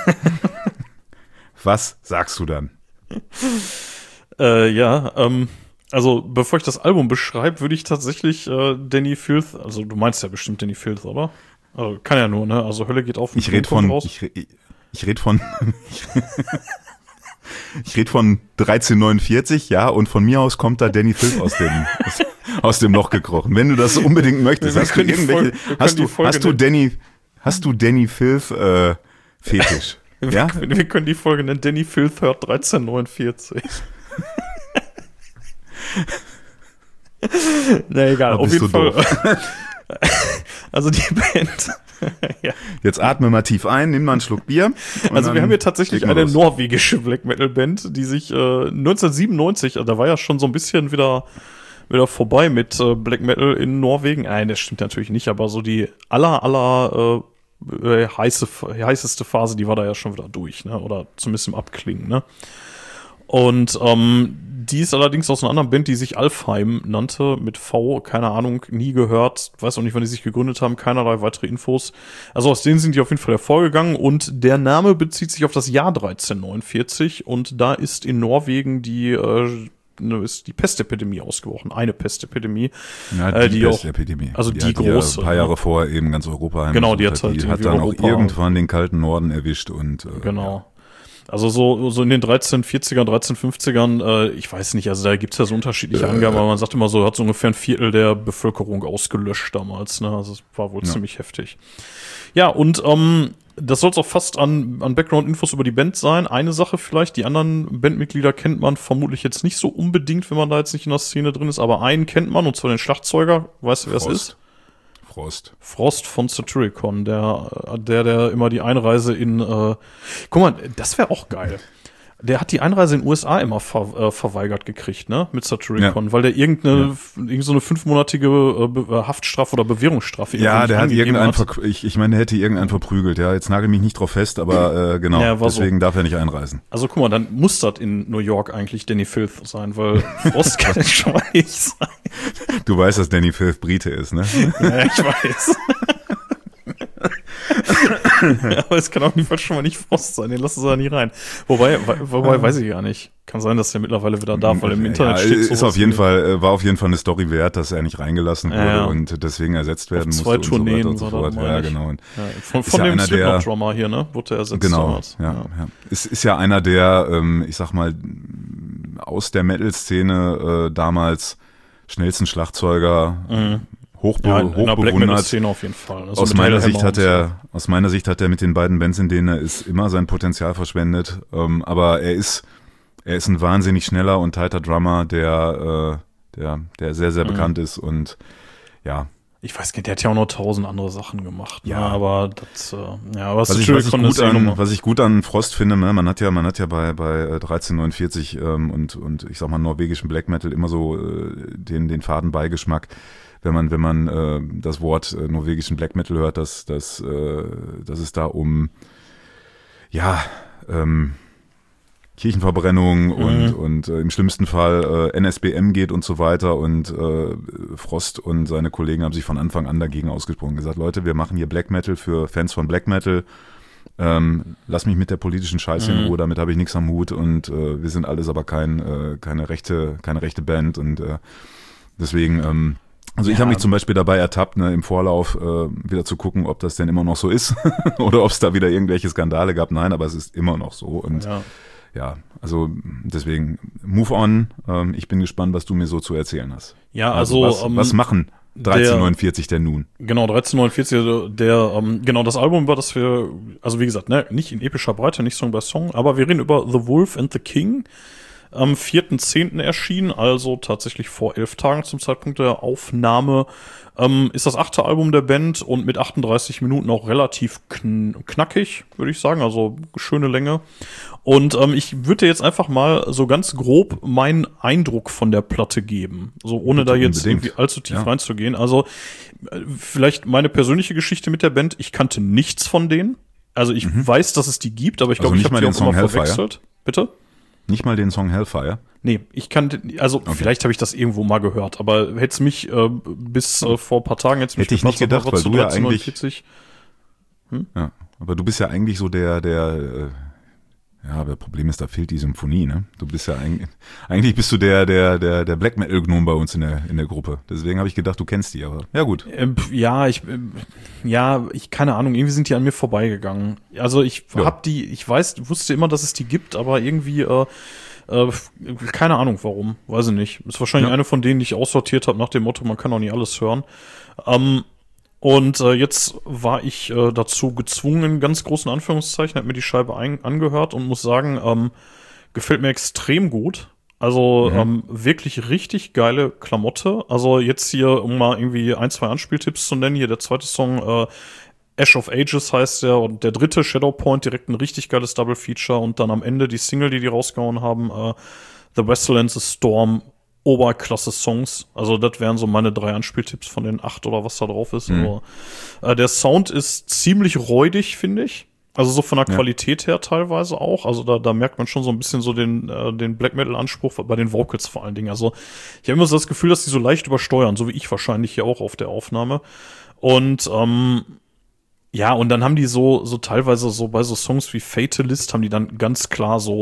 was sagst du dann? Äh, ja, ähm, also bevor ich das Album beschreibe, würde ich tatsächlich äh, Danny Filth, also du meinst ja bestimmt Danny Filth, oder? Also kann ja nur, ne? Also Hölle geht auf und Ich rede Blut kommt von, raus. ich, re- ich rede von, ich rede von dreizehnhundertneunundvierzig, ja, und von mir aus kommt da Danny Filth aus dem, aus, aus dem Loch gekrochen. Wenn du das unbedingt möchtest, Wir hast du können die irgendwelche, Folge- wir können hast die du, Folge hast du nennen. Danny, hast du Danny Filth, äh, Fetisch? Ja? Wir, wir können die Folge nennen, Danny Filth hört dreizehnhundertneunundvierzig. Na egal, Oh, auf bist jeden du Fall. Also die Band, Ja. Jetzt atme mal tief ein, nimm mal einen Schluck Bier. Also wir haben hier tatsächlich eine los. norwegische Black Metal Band, die sich äh, neunzehnhundert da war ja schon so ein bisschen wieder wieder vorbei mit äh, Black Metal in Norwegen. Nein, das stimmt natürlich nicht, aber so die aller aller äh, heiße heißeste Phase, die war da ja schon wieder durch, ne? Oder zumindest im Abklingen, ne? Und ähm, die ist allerdings aus einer anderen Band, die sich Alfheim nannte, mit V, keine Ahnung, nie gehört, weiß auch nicht, wann die sich gegründet haben, keinerlei weitere Infos. Also aus denen sind die auf jeden Fall hervorgegangen und der Name bezieht sich auf das Jahr dreizehnhundertneunundvierzig und da ist in Norwegen die äh, ist die Pestepidemie ausgebrochen, eine Pestepidemie. Ja, die, äh, die Pestepidemie. Auch, also die, die hat große. Ein paar Jahre vorher eben ganz Europa heimgesucht. Genau, die hat halt die hat dann Europa, auch irgendwann den kalten Norden erwischt und äh, genau. Ja. Also so, so in den dreizehnhundertvierzigern, dreizehnhundertfünfzigern, äh, ich weiß nicht, also da gibt's ja so unterschiedliche äh, Angaben, aber man sagt immer so, hat so ungefähr ein Viertel der Bevölkerung ausgelöscht damals, ne? Also es war wohl ja. ziemlich heftig. Ja, und ähm, das soll es auch fast an, an Background-Infos über die Band sein. Eine Sache vielleicht, die anderen Bandmitglieder kennt man vermutlich jetzt nicht so unbedingt, wenn man da jetzt nicht in der Szene drin ist, aber einen kennt man, und zwar den Schlagzeuger. Weißt du, wer es ist? Frost. Frost von Satyricon, der, der, der immer die Einreise in, äh, guck mal, das wäre auch geil. Der hat die Einreise in den U S A immer ver, äh, verweigert gekriegt, ne, mit Satyricon, ja. weil der irgendeine, ja. irgend so eine fünfmonatige äh, Haftstrafe oder Bewährungsstrafe ja, der hat irgendeinen, hat. ich, ich meine, der hätte irgendeinen verprügelt, ja, jetzt nagel mich nicht drauf fest, aber äh, genau, ja, deswegen so. Darf er nicht einreisen. Also guck mal, dann muss das in New York eigentlich Danny Filth sein, weil Frost kann es schon mal nicht sein. Du weißt, dass Danny Filth Brite ist, ne? Ja, ich weiß. Aber es kann auf jeden Fall schon mal nicht Frost sein, den lassen sie da nie rein. Wobei, wobei weiß ich gar nicht. Kann sein, dass der mittlerweile wieder darf, weil im Internet ja, steht so. Ist auf jeden Fall, war auf jeden Fall eine Story wert, dass er nicht reingelassen wurde ja. und deswegen ersetzt werden musste. Zwei und Tourneen so weiter und so fort. Ja, genau. Und ja, von von ja dem Slipknot-Drummer hier, ne? Wurde er ersetzt genau, damals. Ja, ja. Ja. Ist, ist ja einer der, ähm, ich sag mal, aus der Metal-Szene äh, damals schnellsten Schlagzeuger, mhm. hoch, ja, in, hoch bewundert. Szene auf jeden Fall. Also aus meiner Sicht hat er, aus meiner Sicht hat er mit den beiden Bands, in denen er ist, immer sein Potenzial verschwendet. Ähm, aber er ist, er ist ein wahnsinnig schneller und tighter Drummer, der, äh, der, der sehr, sehr mhm. bekannt ist und ja. Ich weiß nicht, der hat ja auch noch tausend andere Sachen gemacht. Ja, ne? aber das, äh, ja, was, was, ich, was, ich gut an, was ich gut an Frost finde, ne? man hat ja, man hat ja bei bei dreizehnhundertneunundvierzig ähm, und und ich sag mal norwegischen Black Metal immer so äh, den den faden Beigeschmack, wenn man wenn man äh, das Wort äh, norwegischen Black Metal hört, dass dass äh, dass es da um ja ähm, Kirchenverbrennung mhm. und und äh, im schlimmsten Fall äh, N S B M geht und so weiter und äh, Frost und seine Kollegen haben sich von Anfang an dagegen ausgesprochen, gesagt, Leute, wir machen hier Black Metal für Fans von Black Metal, ähm, lass mich mit der politischen Scheiße mhm. in Ruhe, damit habe ich nichts am Hut und äh, wir sind alles aber kein äh, keine rechte keine rechte Band und äh, deswegen ähm, also ich ja. habe mich zum Beispiel dabei ertappt, ne, im Vorlauf äh, wieder zu gucken, ob das denn immer noch so ist oder ob es da wieder irgendwelche Skandale gab. Nein, aber es ist immer noch so und ja. Ja, also deswegen move on. Ähm, ich bin gespannt, was du mir so zu erzählen hast. Ja, also, also was, um, was machen dreizehnhundertneunundvierzig denn nun? Genau, dreizehnhundertneunundvierzig, der ähm, genau das Album, über das wir, also wie gesagt, ne, nicht in epischer Breite, nicht Song by Song, aber wir reden über The Wolf and the King. Am vierten zehnten erschienen, also tatsächlich vor elf Tagen zum Zeitpunkt der Aufnahme. Ähm, ist das achte Album der Band und mit achtunddreißig Minuten auch relativ kn- knackig, würde ich sagen, also schöne Länge. Und ähm, ich würde dir jetzt einfach mal so ganz grob meinen Eindruck von der Platte geben, so ohne Bitte da jetzt unbedingt. irgendwie allzu tief ja. reinzugehen. Also äh, vielleicht meine persönliche Geschichte mit der Band, ich kannte nichts von denen. Also ich mhm. weiß, dass es die gibt, aber ich glaube, also ich habe die auch immer Hellfire. verwechselt. Bitte? Nicht mal den Song Hellfire? Nee, ich kannte, also okay. vielleicht habe ich das irgendwo mal gehört, aber hätte es mich äh, bis äh, vor ein paar Tagen jetzt hätte ich nicht gedacht, weil du ja eigentlich hm? ja, aber du bist ja eigentlich so der der äh, ja, das Problem ist, da fehlt die Symphonie, ne? Du bist ja eigentlich eigentlich bist du der der der der Black Metal Gnome bei uns in der in der Gruppe. Deswegen habe ich gedacht, du kennst die, aber ja gut. Ähm, ja, ich äh, ja, ich keine Ahnung, irgendwie sind die an mir vorbeigegangen. Also ich ja. hab die, ich weiß, wusste immer, dass es die gibt, aber irgendwie äh, äh, keine Ahnung warum, weiß ich nicht. Ist wahrscheinlich ja. eine von denen, die ich aussortiert habe nach dem Motto, man kann auch nicht alles hören. Ähm Und äh, jetzt war ich äh, dazu gezwungen, in ganz großen Anführungszeichen, habe mir die Scheibe ein- angehört und muss sagen, ähm, gefällt mir extrem gut. Also mhm. ähm, wirklich richtig geile Klamotte. Also jetzt hier, um mal irgendwie ein, zwei Anspieltipps zu nennen, hier der zweite Song, äh, Ash of Ages heißt der, und der dritte, Shadowpoint, direkt ein richtig geiles Double Feature, und dann am Ende die Single, die die rausgehauen haben, äh, The Vessel and the Storm, Oberklasse Songs. Also das wären so meine drei Anspieltipps von den acht oder was da drauf ist. Mhm. Aber, äh, der Sound ist ziemlich räudig, finde ich. Also so von der Ja. Qualität her teilweise auch. Also da, da merkt man schon so ein bisschen so den, äh, den Black Metal-Anspruch bei den Vocals vor allen Dingen. Also ich habe immer so das Gefühl, dass die so leicht übersteuern, so wie ich wahrscheinlich hier auch auf der Aufnahme. Und ähm, ja, und dann haben die so, so teilweise so bei so Songs wie Fatalist haben die dann ganz klar so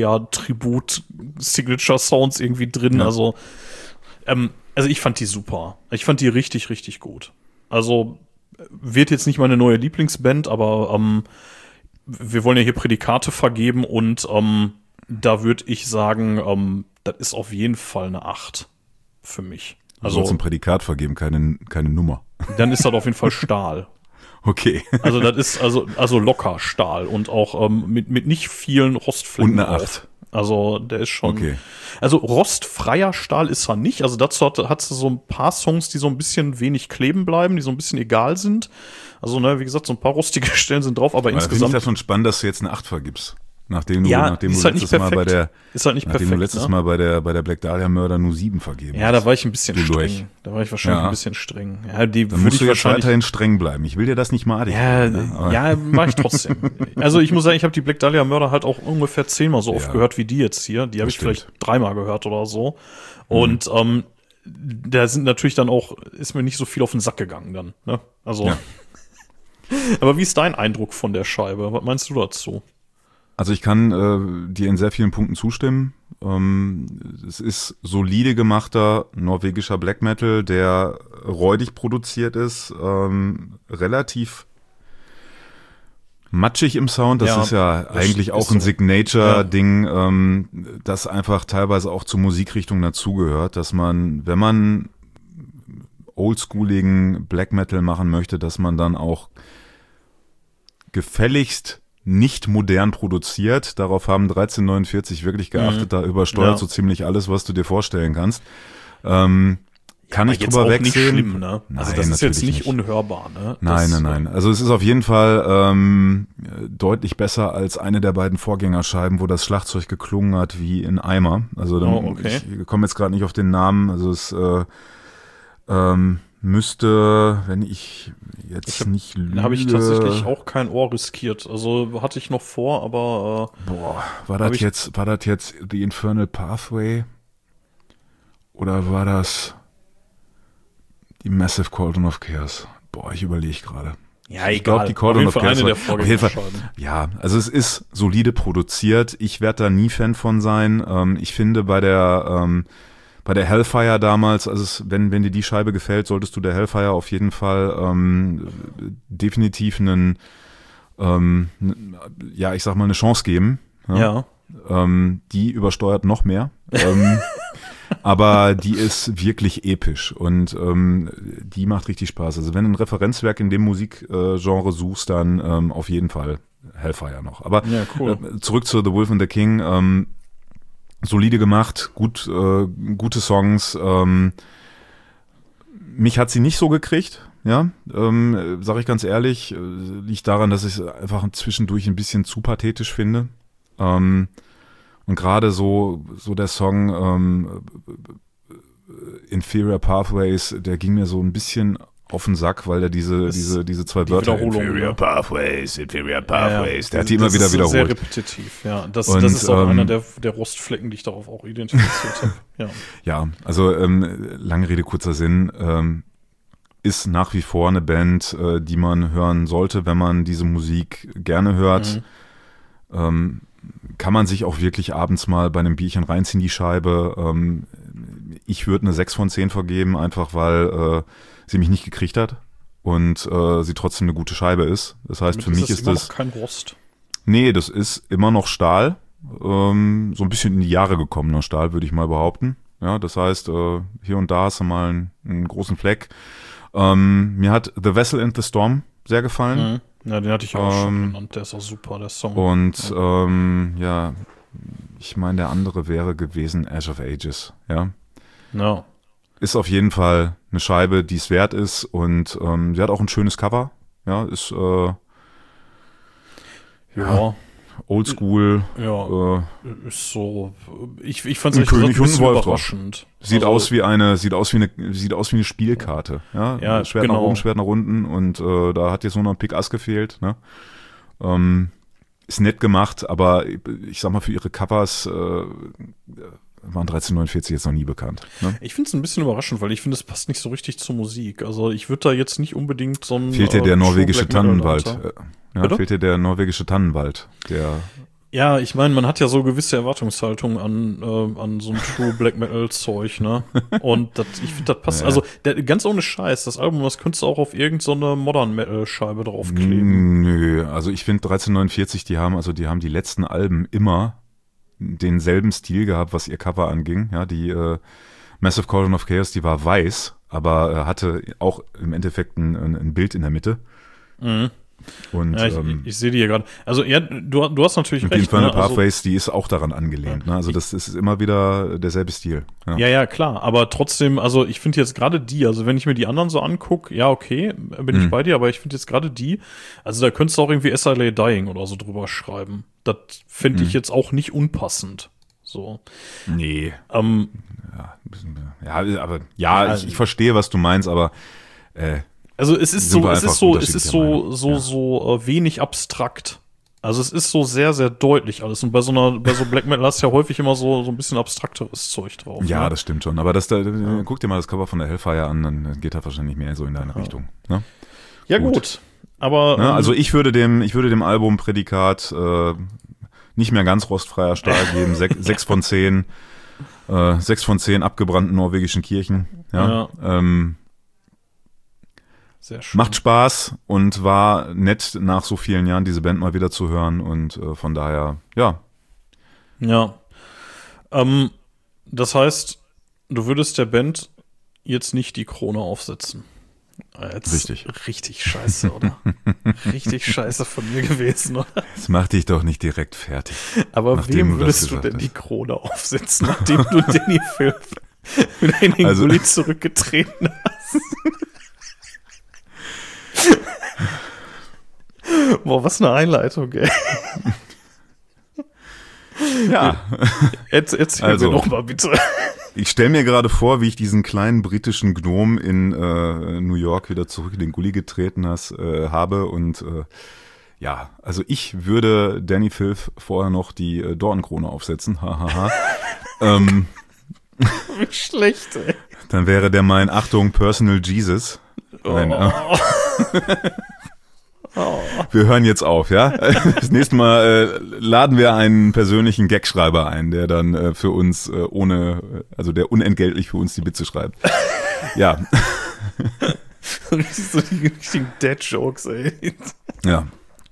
Slayer-Tribut-Signature-Sounds irgendwie drin. Ja. Also, ähm, also ich fand die super. Ich fand die richtig, richtig gut. Also wird jetzt nicht meine neue Lieblingsband, aber ähm, wir wollen ja hier Prädikate vergeben, und ähm, da würde ich sagen, ähm, das ist auf jeden Fall eine acht für mich. Also Also ein Prädikat vergeben, keine, keine Nummer. dann ist das auf jeden Fall Stahl. Okay. Also das ist also also locker Stahl und auch ähm, mit mit nicht vielen Rostflecken. Und eine drauf. acht. Also der ist schon. Okay. Also rostfreier Stahl ist er nicht. Also dazu hat hat so ein paar Songs, die so ein bisschen wenig kleben bleiben, die so ein bisschen egal sind. Also ne, wie gesagt, so ein paar rostige Stellen sind drauf, aber Aber finde ich insgesamt das schon spannend, dass du jetzt eine acht vergibst. Nachdem du, ja, nachdem ist du halt nicht letztes Mal bei perfekt. der, Ist halt nicht nachdem perfekt, du letztes ne? Mal bei der, bei der Black Dahlia Mörder nur sieben vergeben Ja, hast. da war ich ein bisschen Du streng. durch. Da war ich wahrscheinlich Ja. ein bisschen streng. Ja, die Dann würde musst ich du jetzt wahrscheinlich. weiterhin streng bleiben. Ich will dir das nicht madig Ja, machen, ne? Aber- ja, mach ich trotzdem. Also ich muss sagen, ich habe die Black Dahlia Mörder halt auch ungefähr zehnmal so oft Ja. gehört wie die jetzt hier. Die habe Das ich vielleicht stimmt. dreimal gehört oder so. Und ähm, da sind natürlich dann auch, ist mir nicht so viel auf den Sack gegangen dann. Ne? Also. Ja. Aber wie ist dein Eindruck von der Scheibe? Was meinst du dazu? Also ich kann äh, dir in sehr vielen Punkten zustimmen. Ähm, es ist solide gemachter norwegischer Black Metal, der räudig produziert ist, ähm, relativ matschig im Sound. Das Ja, ist ja das eigentlich ist auch ein so. Signature-Ding, ähm, das einfach teilweise auch zur Musikrichtung dazugehört, dass man, wenn man oldschooligen Black Metal machen möchte, dass man dann auch gefälligst nicht modern produziert. Darauf haben dreizehn neunundvierzig wirklich geachtet. Mhm. Da übersteuert Ja. so ziemlich alles, was du dir vorstellen kannst. Ähm, kann Aber ich jetzt drüber auch wechseln? nicht schlimm, ne? Nein, Also das ist jetzt natürlich nicht unhörbar, ne? Nein, das, nein, nein. Also es ist auf jeden Fall ähm, deutlich besser als eine der beiden Vorgängerscheiben, wo das Schlagzeug geklungen hat wie in Eimer. Also dann, Oh, okay. ich komme jetzt gerade nicht auf den Namen. Also es äh, ähm, müsste, wenn ich jetzt Ich hab- nicht lüge, Da habe ich tatsächlich auch kein Ohr riskiert. Also hatte ich noch vor, aber äh, Boah, war Hab das ich- jetzt, war das jetzt The Infernal Pathway? Oder war das die Massive Cauldron of Chaos? Boah, ich überlege gerade. ja, Ich glaube, die Cauldron of Auf jeden Chaos Fall eine war- der auf jeden Fall- Vorgängerscheiben. Ja, also es ist solide produziert. Ich werde da nie Fan von sein. Ähm, ich finde bei der ähm, bei der Hellfire damals, also es, wenn wenn dir die Scheibe gefällt, solltest du der Hellfire auf jeden Fall ähm, definitiv einen ähm, n- ja, ich sag mal eine Chance geben. Ja. Ähm, die übersteuert noch mehr. ähm, aber die ist wirklich episch und ähm, die macht richtig Spaß. Also wenn du ein Referenzwerk in dem Musikgenre suchst, dann ähm, auf jeden Fall Hellfire noch. Aber Ja, cool. äh, zurück zu The Wolf and the King. Ähm, solide gemacht, gut, äh, gute Songs. Ähm, mich hat sie nicht so gekriegt. Ja, ähm, sage ich ganz ehrlich, äh, liegt daran, dass ich es einfach zwischendurch ein bisschen zu pathetisch finde. Ähm, und gerade so, so der Song ähm, Inferior Pathways, der ging mir so ein bisschen auf den Sack, weil der diese, Das- diese, diese zwei die Wörter Wiederholung, Inferior ne? Pathways, Inferior Ja, Pathways, der das- hat die immer das wieder ist Sehr wiederholt. repetitiv, ja. Das, Und, das ist auch ähm, einer der, der Rostflecken, die ich darauf auch identifiziert habe. Ja. Ja, also ähm, lange Rede, kurzer Sinn, ähm, ist nach wie vor eine Band, äh, die man hören sollte, wenn man diese Musik gerne hört. Mhm. Ähm, kann man sich auch wirklich abends mal bei einem Bierchen reinziehen, die Scheibe. Ähm, ich würde eine sechs von zehn vergeben, einfach weil äh, sie mich nicht gekriegt hat und äh, sie trotzdem eine gute Scheibe ist. Das heißt, für mich ist immer das, noch kein Rost. nee, das ist immer noch Stahl, ähm, so ein bisschen in die Jahre gekommener Stahl, würde ich mal behaupten. Ja, das heißt, äh, hier und da hast du mal einen, einen großen Fleck. Ähm, mir hat The Vessel and the Storm sehr gefallen. Mhm. Ja, den hatte ich auch schon Ähm, genannt. Der ist auch super, der Song. Und ähm, ja, ich meine, der andere wäre gewesen Ash of Ages. Ja, Ja. ist auf jeden Fall eine Scheibe, die es wert ist. Und ähm, sie hat auch ein schönes Cover. Ja, ist äh, Ja, oldschool. ja, Äh, ist so. Ich, ich fand Ein es König und ein Wolf drauf. überraschend. sieht Also, aus wie eine, sieht aus wie eine, sieht aus wie eine Spielkarte. Ja, Ja, Schwert nach genau. oben, Schwert nach unten und äh, da hat jetzt nur noch ein Pik Ass gefehlt. Ne? Ähm, ist nett gemacht, aber ich sag mal für ihre Covers äh, waren dreizehn neunundvierzig jetzt noch nie bekannt. Ne? Ich finde es ein bisschen überraschend, weil ich finde, es passt nicht so richtig zur Musik. Also ich würde da jetzt nicht unbedingt so ein Fehlt dir äh, der Show norwegische Black Metal Tannenwald? dahinter. Äh, Ja, Bitte? fehlt dir der norwegische Tannenwald, der Ja, ich meine, man hat ja so gewisse Erwartungshaltung an äh, an so ein True Black Metal Zeug, ne? Und das, ich finde, das passt. Ja. Also der, ganz ohne Scheiß, das Album, das könntest du auch auf irgendeine so eine Modern Metal Scheibe draufkleben. Nö, also ich finde dreizehn neunundvierzig, die haben also die haben die letzten Alben immer denselben Stil gehabt, was ihr Cover anging. Ja, die äh, Massive Cauldron of Chaos, die war weiß, aber äh, hatte auch im Endeffekt ein, ein, ein Bild in der Mitte. Mhm. Und Ja, ich, ähm, ich sehe die hier gerade. Also ja, du, du hast natürlich und die recht. Infernal Ne? Also, Pathways, die ist auch daran angelehnt. Ne? Also das ist immer wieder derselbe Stil. Ja. ja, ja, klar. Aber trotzdem, also ich finde jetzt gerade die, also wenn ich mir die anderen so angucke, ja, okay, bin Mhm. ich bei dir, aber ich finde jetzt gerade die, also da könntest du auch irgendwie S I L A Dying oder so drüber schreiben. Das finde ich Mhm. jetzt auch nicht unpassend. So. Nee. Ähm, Ja, ein bisschen mehr. ja, aber ja, ich, ich verstehe, was du meinst, aber äh, also es ist Sind so, wir es einfach ist so, es ist unterschiedlicher so, Meinung. so, Ja. so äh, wenig abstrakt. Also es ist so sehr, sehr deutlich alles. Und bei so einer, bei so Black Metal hast du ja häufig immer so, so ein bisschen abstrakteres Zeug drauf. ja, ne? das stimmt schon. Aber das da, guck dir mal das Cover von der Hellfire an, dann geht er wahrscheinlich mehr so in deine Richtung. Ne? Ja, gut. gut. Aber Ne? ähm, Also ich würde dem, ich würde dem Album Prädikat äh, nicht mehr ganz rostfreier Stahl geben. Sech, sechs von zehn, äh, sechs von zehn abgebrannten norwegischen Kirchen. Ja. Ähm, sehr schön. macht Spaß und war nett, nach so vielen Jahren diese Band mal wieder zu hören und äh, von daher, ja. Ja. Ähm, das heißt, du würdest der Band jetzt nicht die Krone aufsetzen. Ah, Jetzt Richtig. Richtig scheiße, oder? Richtig scheiße von mir gewesen, oder? Das macht dich doch nicht direkt fertig. Aber Nachdem wem du das würdest du gesagt denn hast. die Krone aufsetzen, nachdem du Danny Filth wieder in den Also- Gully zurückgetreten hast? Boah, was eine Einleitung, ey. Ja. Jetzt, erzähl Also- mir doch mal bitte. Ich stelle mir gerade vor, wie ich diesen kleinen britischen Gnom in äh, New York wieder zurück in den Gully getreten has, äh, habe und äh, ja, also ich würde Danny Filth vorher noch die äh, Dornenkrone aufsetzen, hahaha. ähm, Wie schlecht, ey. dann wäre der mein, Achtung, Personal Jesus. Nein, äh, wir hören jetzt auf, ja? Das nächste Mal äh, laden wir einen persönlichen Gagschreiber ein, der dann äh, für uns äh, ohne, also der unentgeltlich für uns die Witze schreibt. Ja, Richtig so die richtigen Dad-Jokes, ey. ja.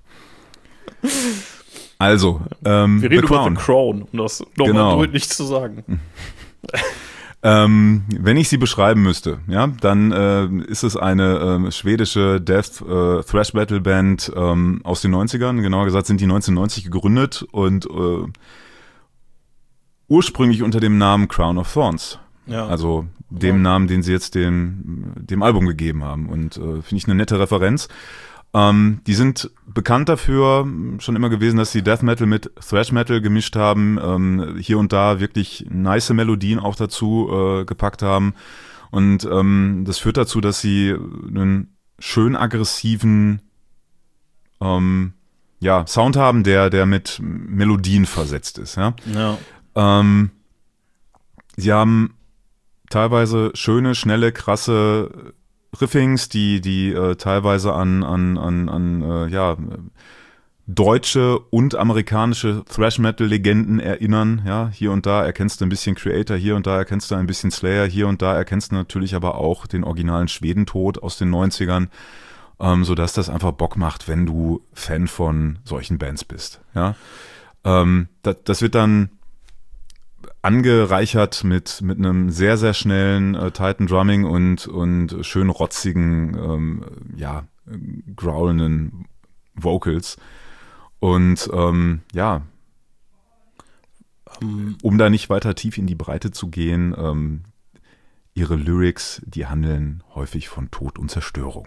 Also, ähm, Wir reden The über Crown. The Crown, um das nochmal Genau. deutlich zu sagen. Ähm, wenn ich sie beschreiben müsste, ja, dann äh, ist es eine ähm, schwedische Death äh, Thrash Metal Band ähm, aus den neunzigern. Genauer gesagt sind die neunzehnhundertneunzig gegründet und äh, ursprünglich unter dem Namen Crown of Thorns. Ja. Also dem Ja. Namen, den sie jetzt dem, dem Album gegeben haben. Und äh, finde ich eine nette Referenz. Ähm, die sind bekannt dafür schon immer gewesen, dass sie Death Metal mit Thrash Metal gemischt haben, ähm, hier und da wirklich nice Melodien auch dazu äh, gepackt haben. Und ähm, das führt dazu, dass sie einen schön aggressiven ähm, ja, Sound haben, der, der mit Melodien versetzt ist. Ja? Ja. Ähm, sie haben teilweise schöne, schnelle, krasse Riffings, die, die äh, teilweise an, an, an, an äh, ja, deutsche und amerikanische Thrash-Metal-Legenden erinnern. Ja, hier und da erkennst du ein bisschen Creator, hier und da erkennst du ein bisschen Slayer, hier und da erkennst du natürlich aber auch den originalen Schwedentod aus den neunzigern, ähm, sodass das einfach Bock macht, wenn du Fan von solchen Bands bist. Ja, ähm, das, das wird dann angereichert mit mit einem sehr, sehr schnellen äh, Titan Drumming und und schön rotzigen, ähm, ja, growlenden Vocals. Und ähm, ja, Ähm, um da nicht weiter tief in die Breite zu gehen, ähm, ihre Lyrics, die handeln häufig von Tod und Zerstörung.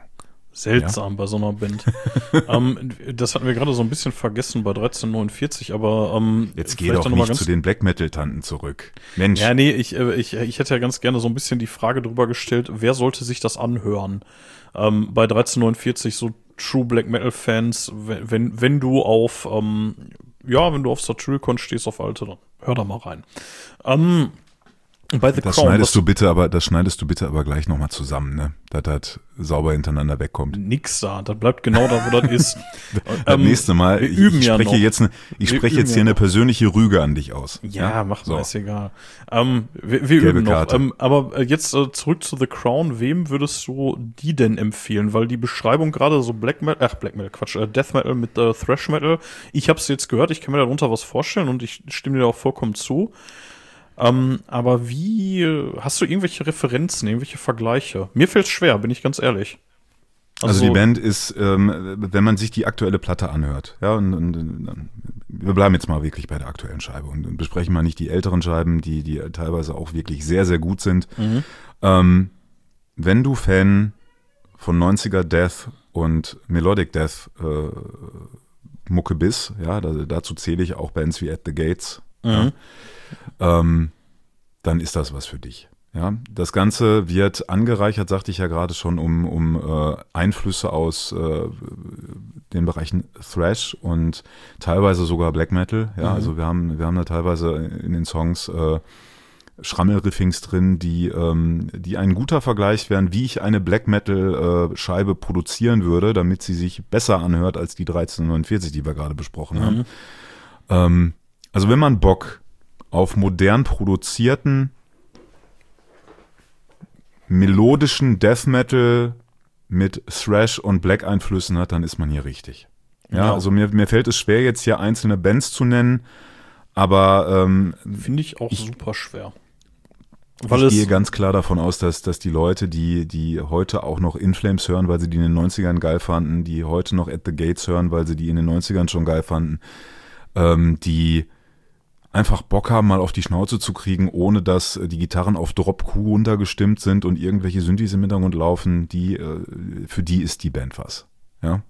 Seltsam ja. bei so einer Band. ähm, das hatten wir gerade so ein bisschen vergessen bei dreizehnhundertneunundvierzig, aber ähm, jetzt geh doch nicht zu den Black Metal Tanten zurück. Mensch. Ja, nee, ich, ich, ich hätte ja ganz gerne so ein bisschen die Frage drüber gestellt, wer sollte sich das anhören? Ähm, bei dreizehnhundertneunundvierzig so True Black Metal Fans, wenn, wenn, wenn du auf, ähm, ja, wenn du auf Satyricon stehst auf Alte, dann hör da mal rein. Ähm, Bei The das Crown, schneidest du bitte, aber das schneidest du bitte aber gleich nochmal zusammen, ne? Dass das sauber hintereinander wegkommt. Nix da, das bleibt genau da, wo das ist. Das ähm, nächste Mal, wir ich, üben ich ja spreche noch. jetzt, ne, ich Wir spreche üben jetzt hier ja eine noch. persönliche Rüge an dich aus. Ja, ja? mach so. mal, ist egal. Ähm, wir wir Gelbe üben noch. Karte. Ähm, aber äh, jetzt äh, zurück zu The Crown. Wem würdest du die denn empfehlen? Weil die Beschreibung gerade so Black Metal, ach Black Metal, Quatsch, äh, Death Metal mit äh, Thrash Metal. Ich hab's jetzt gehört, ich kann mir darunter was vorstellen und ich stimme dir auch vollkommen zu. Ähm, aber wie, hast du irgendwelche Referenzen, irgendwelche Vergleiche? Mir fällt's schwer, bin ich ganz ehrlich. Also, also die Band ist, ähm, wenn man sich die aktuelle Platte anhört, ja, und, und, und wir bleiben jetzt mal wirklich bei der aktuellen Scheibe und besprechen mal nicht die älteren Scheiben, die, die teilweise auch wirklich sehr, sehr gut sind. Mhm. Ähm, wenn du Fan von neunziger Death und Melodic Death äh, Mucke bist, ja, da, dazu zähle ich auch Bands wie At the Gates, Mhm. ja, ähm, dann ist das was für dich. Ja, das Ganze wird angereichert, sagte ich ja gerade schon, um, um äh, Einflüsse aus äh, den Bereichen Thrash und teilweise sogar Black Metal. Ja, mhm. also wir haben, wir haben da teilweise in den Songs äh, Schrammelriffings drin, die, ähm, die ein guter Vergleich wären, wie ich eine Black Metal äh, Scheibe produzieren würde, damit sie sich besser anhört als die dreizehnhundertneunundvierzig, die wir gerade besprochen Mhm. haben. Ähm, also wenn man Bock auf modern produzierten melodischen Death Metal mit Thrash und Black Einflüssen hat, dann ist man hier richtig. Ja, Ja. also mir, mir fällt es schwer, jetzt hier einzelne Bands zu nennen, aber ähm, Finde ich auch ich, super schwer. Weil ich gehe ganz klar davon aus, dass, dass die Leute, die, die heute auch noch In Flames hören, weil sie die in den neunzigern geil fanden, die heute noch At the Gates hören, weil sie die in den neunzigern schon geil fanden, ähm, die einfach Bock haben, mal auf die Schnauze zu kriegen, ohne dass die Gitarren auf Drop-Q runtergestimmt sind und irgendwelche Synthes im Hintergrund laufen, die, für die ist die Band was. Ja,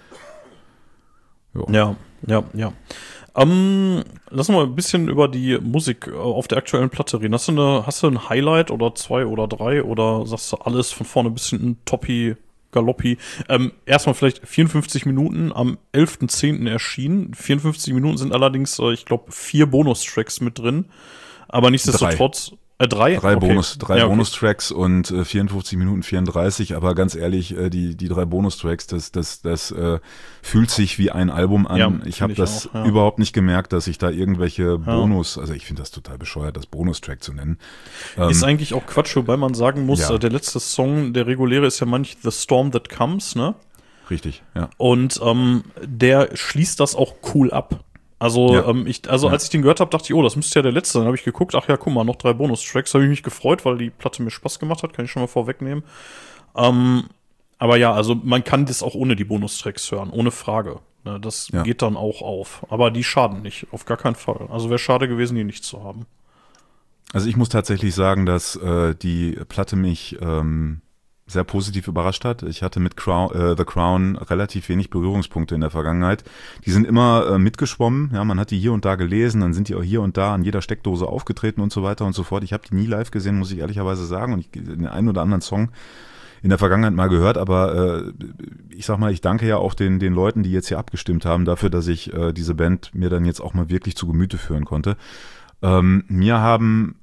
jo. ja, ja. ja. Ähm, lass uns mal ein bisschen über die Musik auf der aktuellen Platte reden. Hast du, eine, hast du ein Highlight oder zwei oder drei oder sagst du alles von vorne bis hinten Toppi, Galoppi? Ähm, erstmal vielleicht vierundfünfzig Minuten am elften zehnten erschienen. vierundfünfzig Minuten sind allerdings, äh, ich glaube, vier Bonustracks mit drin. Aber nichtsdestotrotz, äh, drei? Drei, okay. Bonus, drei ja, okay. Bonustracks und äh, vierundfünfzig Minuten vierunddreißig, aber ganz ehrlich, äh, die, die drei Bonustracks, das, das, das äh, fühlt sich wie ein Album an. Ja, ich habe das auch, ja. überhaupt nicht gemerkt, dass ich da irgendwelche Bonus, also ich finde das total bescheuert, das Bonustrack zu nennen. Ähm, ist eigentlich auch Quatsch, wobei man sagen muss, ja. äh, der letzte Song, der reguläre, ist ja manch The Storm That Comes, ne? Richtig, ja. Und ähm, der schließt das auch cool ab. Also, ja. ähm, ich, also ja. als ich den gehört habe, dachte ich, oh, das müsste ja der letzte sein. Dann habe ich geguckt, ach ja, guck mal, noch drei Bonustracks. Habe ich mich gefreut, weil die Platte mir Spaß gemacht hat, kann ich schon mal vorwegnehmen. Ähm, aber ja, also man kann das auch ohne die Bonustracks hören, ohne Frage. Ne, das ja. geht dann auch auf. Aber die schaden nicht, auf gar keinen Fall. Also wäre schade gewesen, die nicht zu haben. Also ich muss tatsächlich sagen, dass äh, die Platte mich ähm, sehr positiv überrascht hat. Ich hatte mit Crown, äh, The Crown relativ wenig Berührungspunkte in der Vergangenheit. Die sind immer äh, mitgeschwommen, ja, man hat die hier und da gelesen, dann sind die auch hier und da an jeder Steckdose aufgetreten und so weiter und so fort. Ich habe die nie live gesehen, muss ich ehrlicherweise sagen, und ich den einen oder anderen Song in der Vergangenheit mal gehört, aber äh, ich sag mal, ich danke ja auch den den Leuten, die jetzt hier abgestimmt haben, dafür, dass ich äh, diese Band mir dann jetzt auch mal wirklich zu Gemüte führen konnte. Ähm, mir haben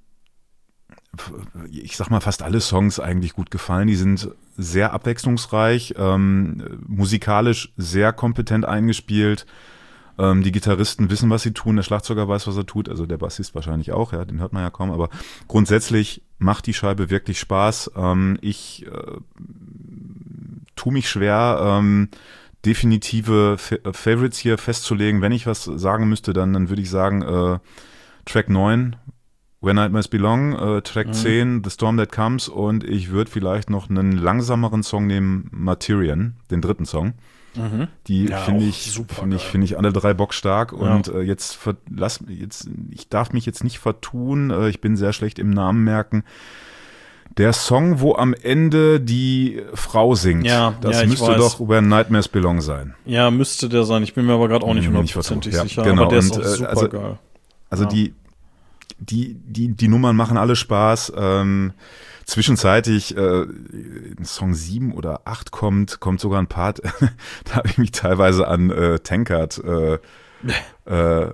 ich sag mal, fast alle Songs eigentlich gut gefallen. Die sind sehr abwechslungsreich, ähm, musikalisch sehr kompetent eingespielt. Ähm, die Gitarristen wissen, was sie tun, der Schlagzeuger weiß, was er tut, also der Bassist wahrscheinlich auch, ja, den hört man ja kaum, aber grundsätzlich macht die Scheibe wirklich Spaß. Ähm, ich äh, tue mich schwer, ähm, definitive Fa- Favorites hier festzulegen. Wenn ich was sagen müsste, dann, dann würde ich sagen, äh, Track neun, Where Nightmares Belong, äh, Track mhm. zehn, The Storm That Comes, und ich würde vielleicht noch einen langsameren Song nehmen, Martyrian, den dritten Song. Mhm. Die ja, finde ich, finde ich, finde ich alle drei bockstark. Ja. Und äh, jetzt, ver- lass, jetzt, ich darf mich jetzt nicht vertun, äh, ich bin sehr schlecht im Namen merken. Der Song, wo am Ende die Frau singt, Ja, das ja, ich müsste weiß. doch Where Nightmares Belong sein. Ja, müsste der sein. Ich bin mir aber gerade auch nicht Bin mir nicht hundertprozentig vertraut. Ja, sicher. genau. Aber der ist Und, auch äh, super also- geil. Also Ja. die, die, die, die Nummern machen alle Spaß. Ähm, zwischenzeitlich, äh, in Song sieben oder acht kommt, kommt sogar ein Part, da habe ich mich teilweise an äh, Tankard äh, äh,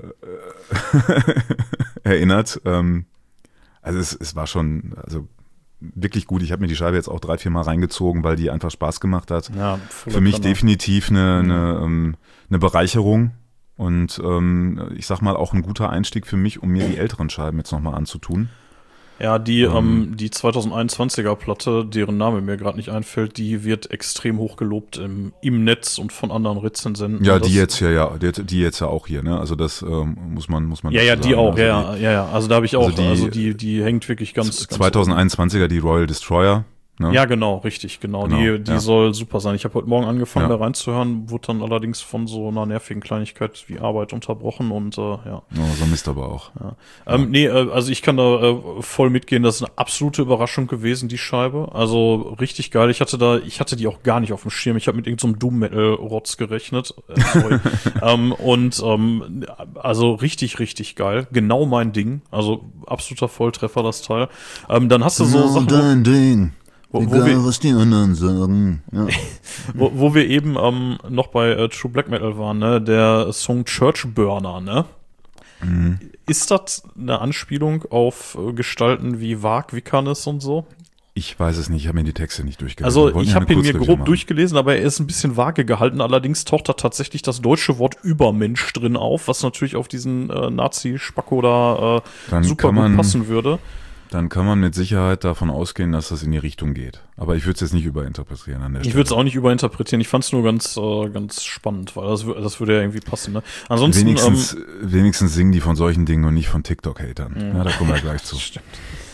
erinnert. Ähm, also es, es war schon, also wirklich gut. Ich habe mir die Scheibe jetzt auch drei, vier Mal reingezogen, weil die einfach Spaß gemacht hat. Ja, voller Für mich Knaller. definitiv eine, eine, ähm, eine Bereicherung und ähm, ich sag mal auch ein guter Einstieg für mich, um mir die älteren Scheiben jetzt nochmal anzutun. Ja, die, Ähm. ähm, die zweitausendeinundzwanziger Platte, deren Name mir gerade nicht einfällt, die wird extrem hoch gelobt im, im Netz und von anderen Rezensenten. Ja, Das- die jetzt ja, ja, die, die jetzt ja auch hier, ne? Also das ähm, muss man, muss man. Ja, dazu ja, die sagen. auch, Also ja, ja, ja. Also da habe ich auch, also die- also die, die hängt wirklich ganz, die ganz zweitausendeinundzwanziger, die Royal Destroyer. Ne? Ja, genau, richtig, genau. Genau, die die ja. soll super sein. Ich habe heute Morgen angefangen, Ja. da reinzuhören, wurde dann allerdings von so einer nervigen Kleinigkeit wie Arbeit unterbrochen und äh, ja. Oh, so Mist aber auch. Ähm, nee, äh, also ich kann da äh, voll mitgehen, das ist eine absolute Überraschung gewesen, die Scheibe. Also richtig geil. Ich hatte da, ich hatte die auch gar nicht auf dem Schirm. Ich habe mit irgendeinem so Doom-Metal-Rotz gerechnet. Äh, sorry. ähm, und ähm, also richtig, richtig geil. Genau mein Ding. Also absoluter Volltreffer, das Teil. Ähm, dann hast du so Sachen, wo- dein Ding. wo, wo, Egal, wir, was die anderen sagen. Ja. wo, wo wir eben ähm, noch bei äh, True Black Metal waren, ne? Der Song Church Burner, ne? Mhm. Ist das eine Anspielung auf äh, Gestalten wie Varg, Vikernes und so? Ich weiß es nicht, ich habe mir die Texte nicht durchgelesen. Also Wir wollten ich ja habe eine ihn mir Kurzreview grob machen. durchgelesen, aber er ist ein bisschen vage gehalten. Allerdings taucht da tatsächlich das deutsche Wort Übermensch drin auf, was natürlich auf diesen äh, Nazi-Spacko da äh, Dann super kann gut man- passen würde. Dann kann man mit Sicherheit davon ausgehen, dass das in die Richtung geht. Aber ich würde es jetzt nicht überinterpretieren an der Ich Stelle. würde es auch nicht überinterpretieren. Ich fand es nur ganz, äh, ganz spannend, weil das, wür- das würde ja irgendwie passen. Ne? Ansonsten, Wenigstens, ähm, wenigstens singen die von solchen Dingen und nicht von TikTok-Hatern. Ja, da kommen wir gleich zu. Stimmt.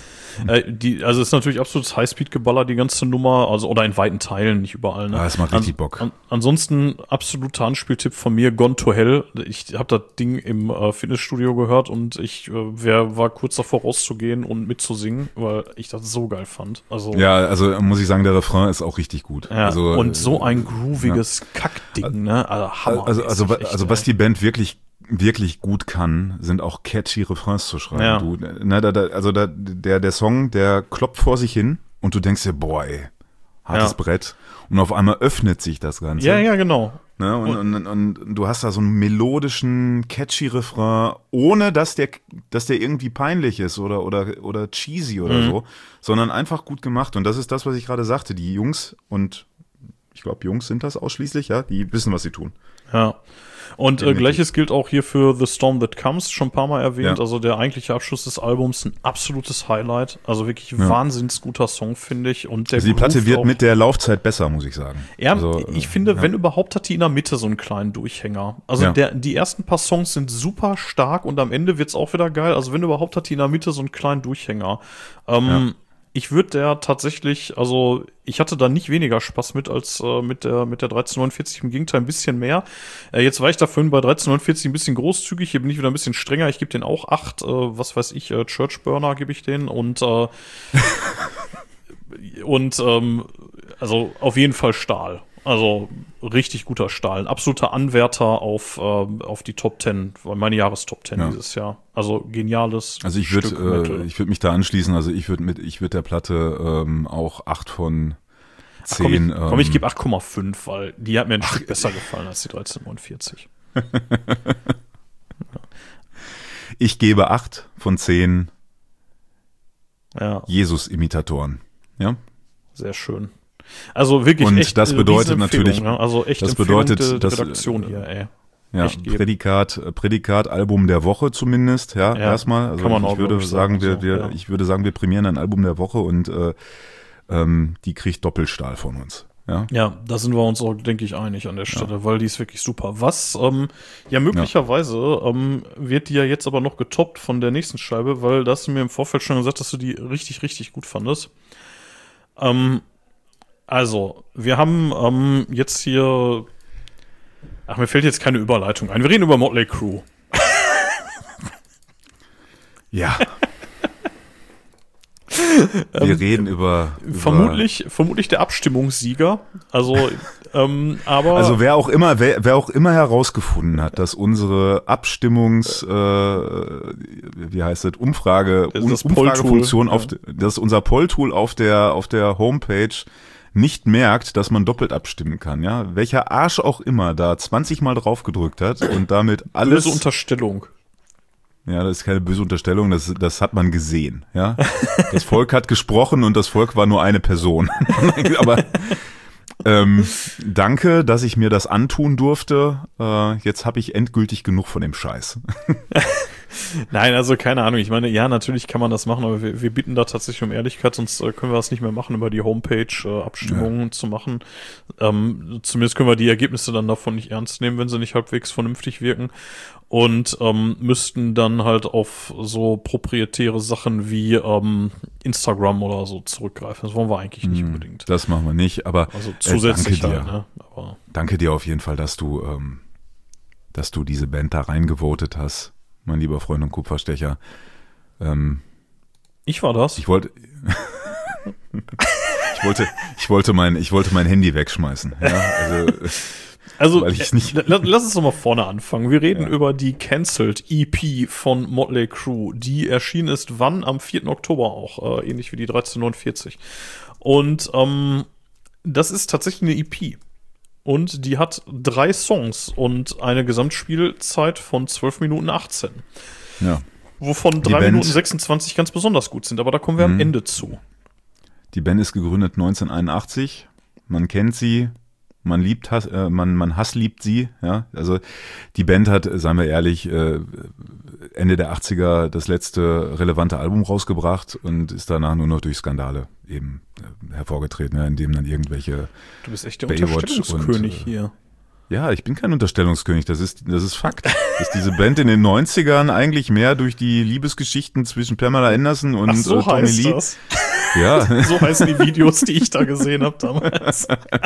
Äh, die, also ist natürlich absolutes Highspeed-Geballer, die ganze Nummer, also oder in weiten Teilen, nicht überall. Ne? Ah, es macht richtig Bock. An, ansonsten absoluter Anspieltipp von mir, Gone to Hell. Ich habe das Ding im äh, Fitnessstudio gehört und ich äh, wär, war kurz davor rauszugehen und mitzusingen, weil ich das so geil fand. Also Ja, also muss ich sagen, der Refrain ist auch richtig gut. ja, also, und so äh, ein grooviges Kackding, ne? Also Hammer. Also, also, wa- echt, also was die Band wirklich wirklich gut kann, sind auch catchy Refrains zu schreiben. Ja. Du, ne, da, da, also da, der, der Song, der klopft vor sich hin und du denkst dir, boah, ey, hartes Ja. Brett. Und auf einmal öffnet sich das Ganze. Ja, ja, genau. Ne? Und, und, und, und du hast da so einen melodischen, catchy Refrain, ohne dass der, dass der irgendwie peinlich ist oder, oder, oder cheesy oder Mhm. so, sondern einfach gut gemacht. Und das ist das, was ich gerade sagte. Die Jungs, und ich glaube, Jungs sind das ausschließlich, ja, die wissen, was sie tun. Ja. Und äh, Definitiv. gleiches gilt auch hier für The Storm That Comes, schon ein paar Mal erwähnt. Ja. Also der eigentliche Abschluss des Albums, ein absolutes Highlight. Also wirklich wahnsinns guter Song, finde ich. Und der Also die Platte Groove wird auch, mit der Laufzeit besser, muss ich sagen. Ja, also, ich äh, finde, ja. wenn überhaupt, hat die in der Mitte so einen kleinen Durchhänger. Also Ja. der, die ersten paar Songs sind super stark und am Ende wird's auch wieder geil. Also wenn überhaupt, hat die in der Mitte so einen kleinen Durchhänger. Ähm, Ja. Ich würde der tatsächlich, also ich hatte da nicht weniger Spaß mit als äh, mit der mit der dreizehn neunundvierzig, im Gegenteil ein bisschen mehr. Äh, jetzt war ich da vorhin bei dreizehn neunundvierzig ein bisschen großzügig, hier bin ich wieder ein bisschen strenger. Ich gebe den auch acht, äh, was weiß ich, äh, Church Burner gebe ich den und äh, und ähm, also auf jeden Fall Stahl. Also richtig guter Stahl. Ein absoluter Anwärter auf, ähm, auf die Top Ten, meine Jahrestop Ten Ja. dieses Jahr. Also geniales Also ich Stück würde Metal. äh, ich würde mich da anschließen. Also ich würde mit ich würde der Platte ähm, auch acht von Ach, komm, ich, zehn. komm, ich ähm, gebe acht Komma fünf, weil die hat mir ein Stück besser gefallen als die dreizehn neunundvierzig. ich gebe acht von zehn Ja, Jesus-Imitatoren. Ja. sehr schön. Also wirklich Und echt das eine bedeutet Riesenempfehlung, natürlich- ne? Also echt das Empfehlung bedeutet, der, der dass, Redaktion äh, hier, ey. Ja, Echt geben. Prädikat, äh, Prädikat, Album der Woche zumindest, ja, Ja, erstmal. Also kann man ich auch, würde glaub ich, sagen, sagen, wir, so, wir, ja. ich würde sagen, wir prämieren ein Album der Woche und äh, ähm, die kriegt Doppelstahl von uns. Ja, Ja, da sind wir uns auch, denke ich, einig an der Stelle, weil die ist wirklich super. Was, ähm, ja, möglicherweise ähm, wird die ja jetzt aber noch getoppt von der nächsten Scheibe, weil da hast du mir im Vorfeld schon gesagt, dass du die richtig, richtig gut fandest. Ähm, also, wir haben ähm, jetzt hier, ach, mir fällt jetzt keine Überleitung ein. Wir reden über Motley Crue. ja. Wir reden über, über vermutlich, vermutlich der Abstimmungssieger. Also, ähm, aber also wer auch immer, wer, wer auch immer herausgefunden hat, dass unsere Abstimmungs, äh, wie heißt das, Umfrage, Das ist das Umfragefunktion Poll-Tool, auf, dass unser Poll-Tool auf der auf der Homepage nicht merkt, dass man doppelt abstimmen kann, ja? Welcher Arsch auch immer da zwanzig Mal drauf gedrückt hat und damit alles. böse Unterstellung. Ja, das ist keine böse Unterstellung, das, das hat man gesehen, ja. Das Volk hat gesprochen und das Volk war nur eine Person. Aber ähm, danke, dass ich mir das antun durfte. Äh, jetzt habe ich endgültig genug von dem Scheiß. Nein, also keine Ahnung. Ich meine, ja, natürlich kann man das machen, aber wir, wir bitten da tatsächlich um Ehrlichkeit, sonst äh, können wir das nicht mehr machen, über die Homepage äh, Abstimmungen ja. zu machen. Ähm, zumindest können wir die Ergebnisse dann davon nicht ernst nehmen, wenn sie nicht halbwegs vernünftig wirken. Und ähm, müssten dann halt auf so proprietäre Sachen wie ähm, Instagram oder so zurückgreifen. Das wollen wir eigentlich nicht hm, unbedingt. Das machen wir nicht, aber also zusätzlich äh, danke halt, dir. ne? Aber danke dir auf jeden Fall, dass du, ähm, dass du diese Band da reingevotet hast, mein lieber Freund und Kupferstecher. Ähm, ich war das. ich wollte, ich wollte, ich wollte mein, ich wollte mein Handy wegschmeißen. Ja, also, Also, weil ich's nicht äh, lass uns doch mal vorne anfangen. Wir reden Ja. über die Cancelled E P von Motley Crue. Die erschienen ist wann? Am vierten Oktober auch, äh, ähnlich wie die dreizehnhundertneunundvierzig. Und ähm, das ist tatsächlich eine E P. Und die hat drei Songs und eine Gesamtspielzeit von zwölf Minuten achtzehn. ja. Wovon Die drei Band- Minuten sechsundzwanzig ganz besonders gut sind. Aber da kommen wir am Mhm. Ende zu. Die Band ist gegründet neunzehnhunderteinundachtzig. Man kennt sie, man liebt, Hass, äh, man, man hassliebt sie. Ja, also die Band hat, seien wir ehrlich, äh, Ende der achtziger das letzte relevante Album rausgebracht und ist danach nur noch durch Skandale eben äh, hervorgetreten, ja, in dem dann irgendwelche. Du bist echt der Baywatch Unterstellungskönig und, äh, hier. Ja, ich bin kein Unterstellungskönig, das ist, das ist Fakt. Dass diese Band in den neunzigern eigentlich mehr durch die Liebesgeschichten zwischen Pamela Anderson und Ach, so äh, Tommy heißt Lee. das. Ja. So heißen die Videos, die ich da gesehen habe damals.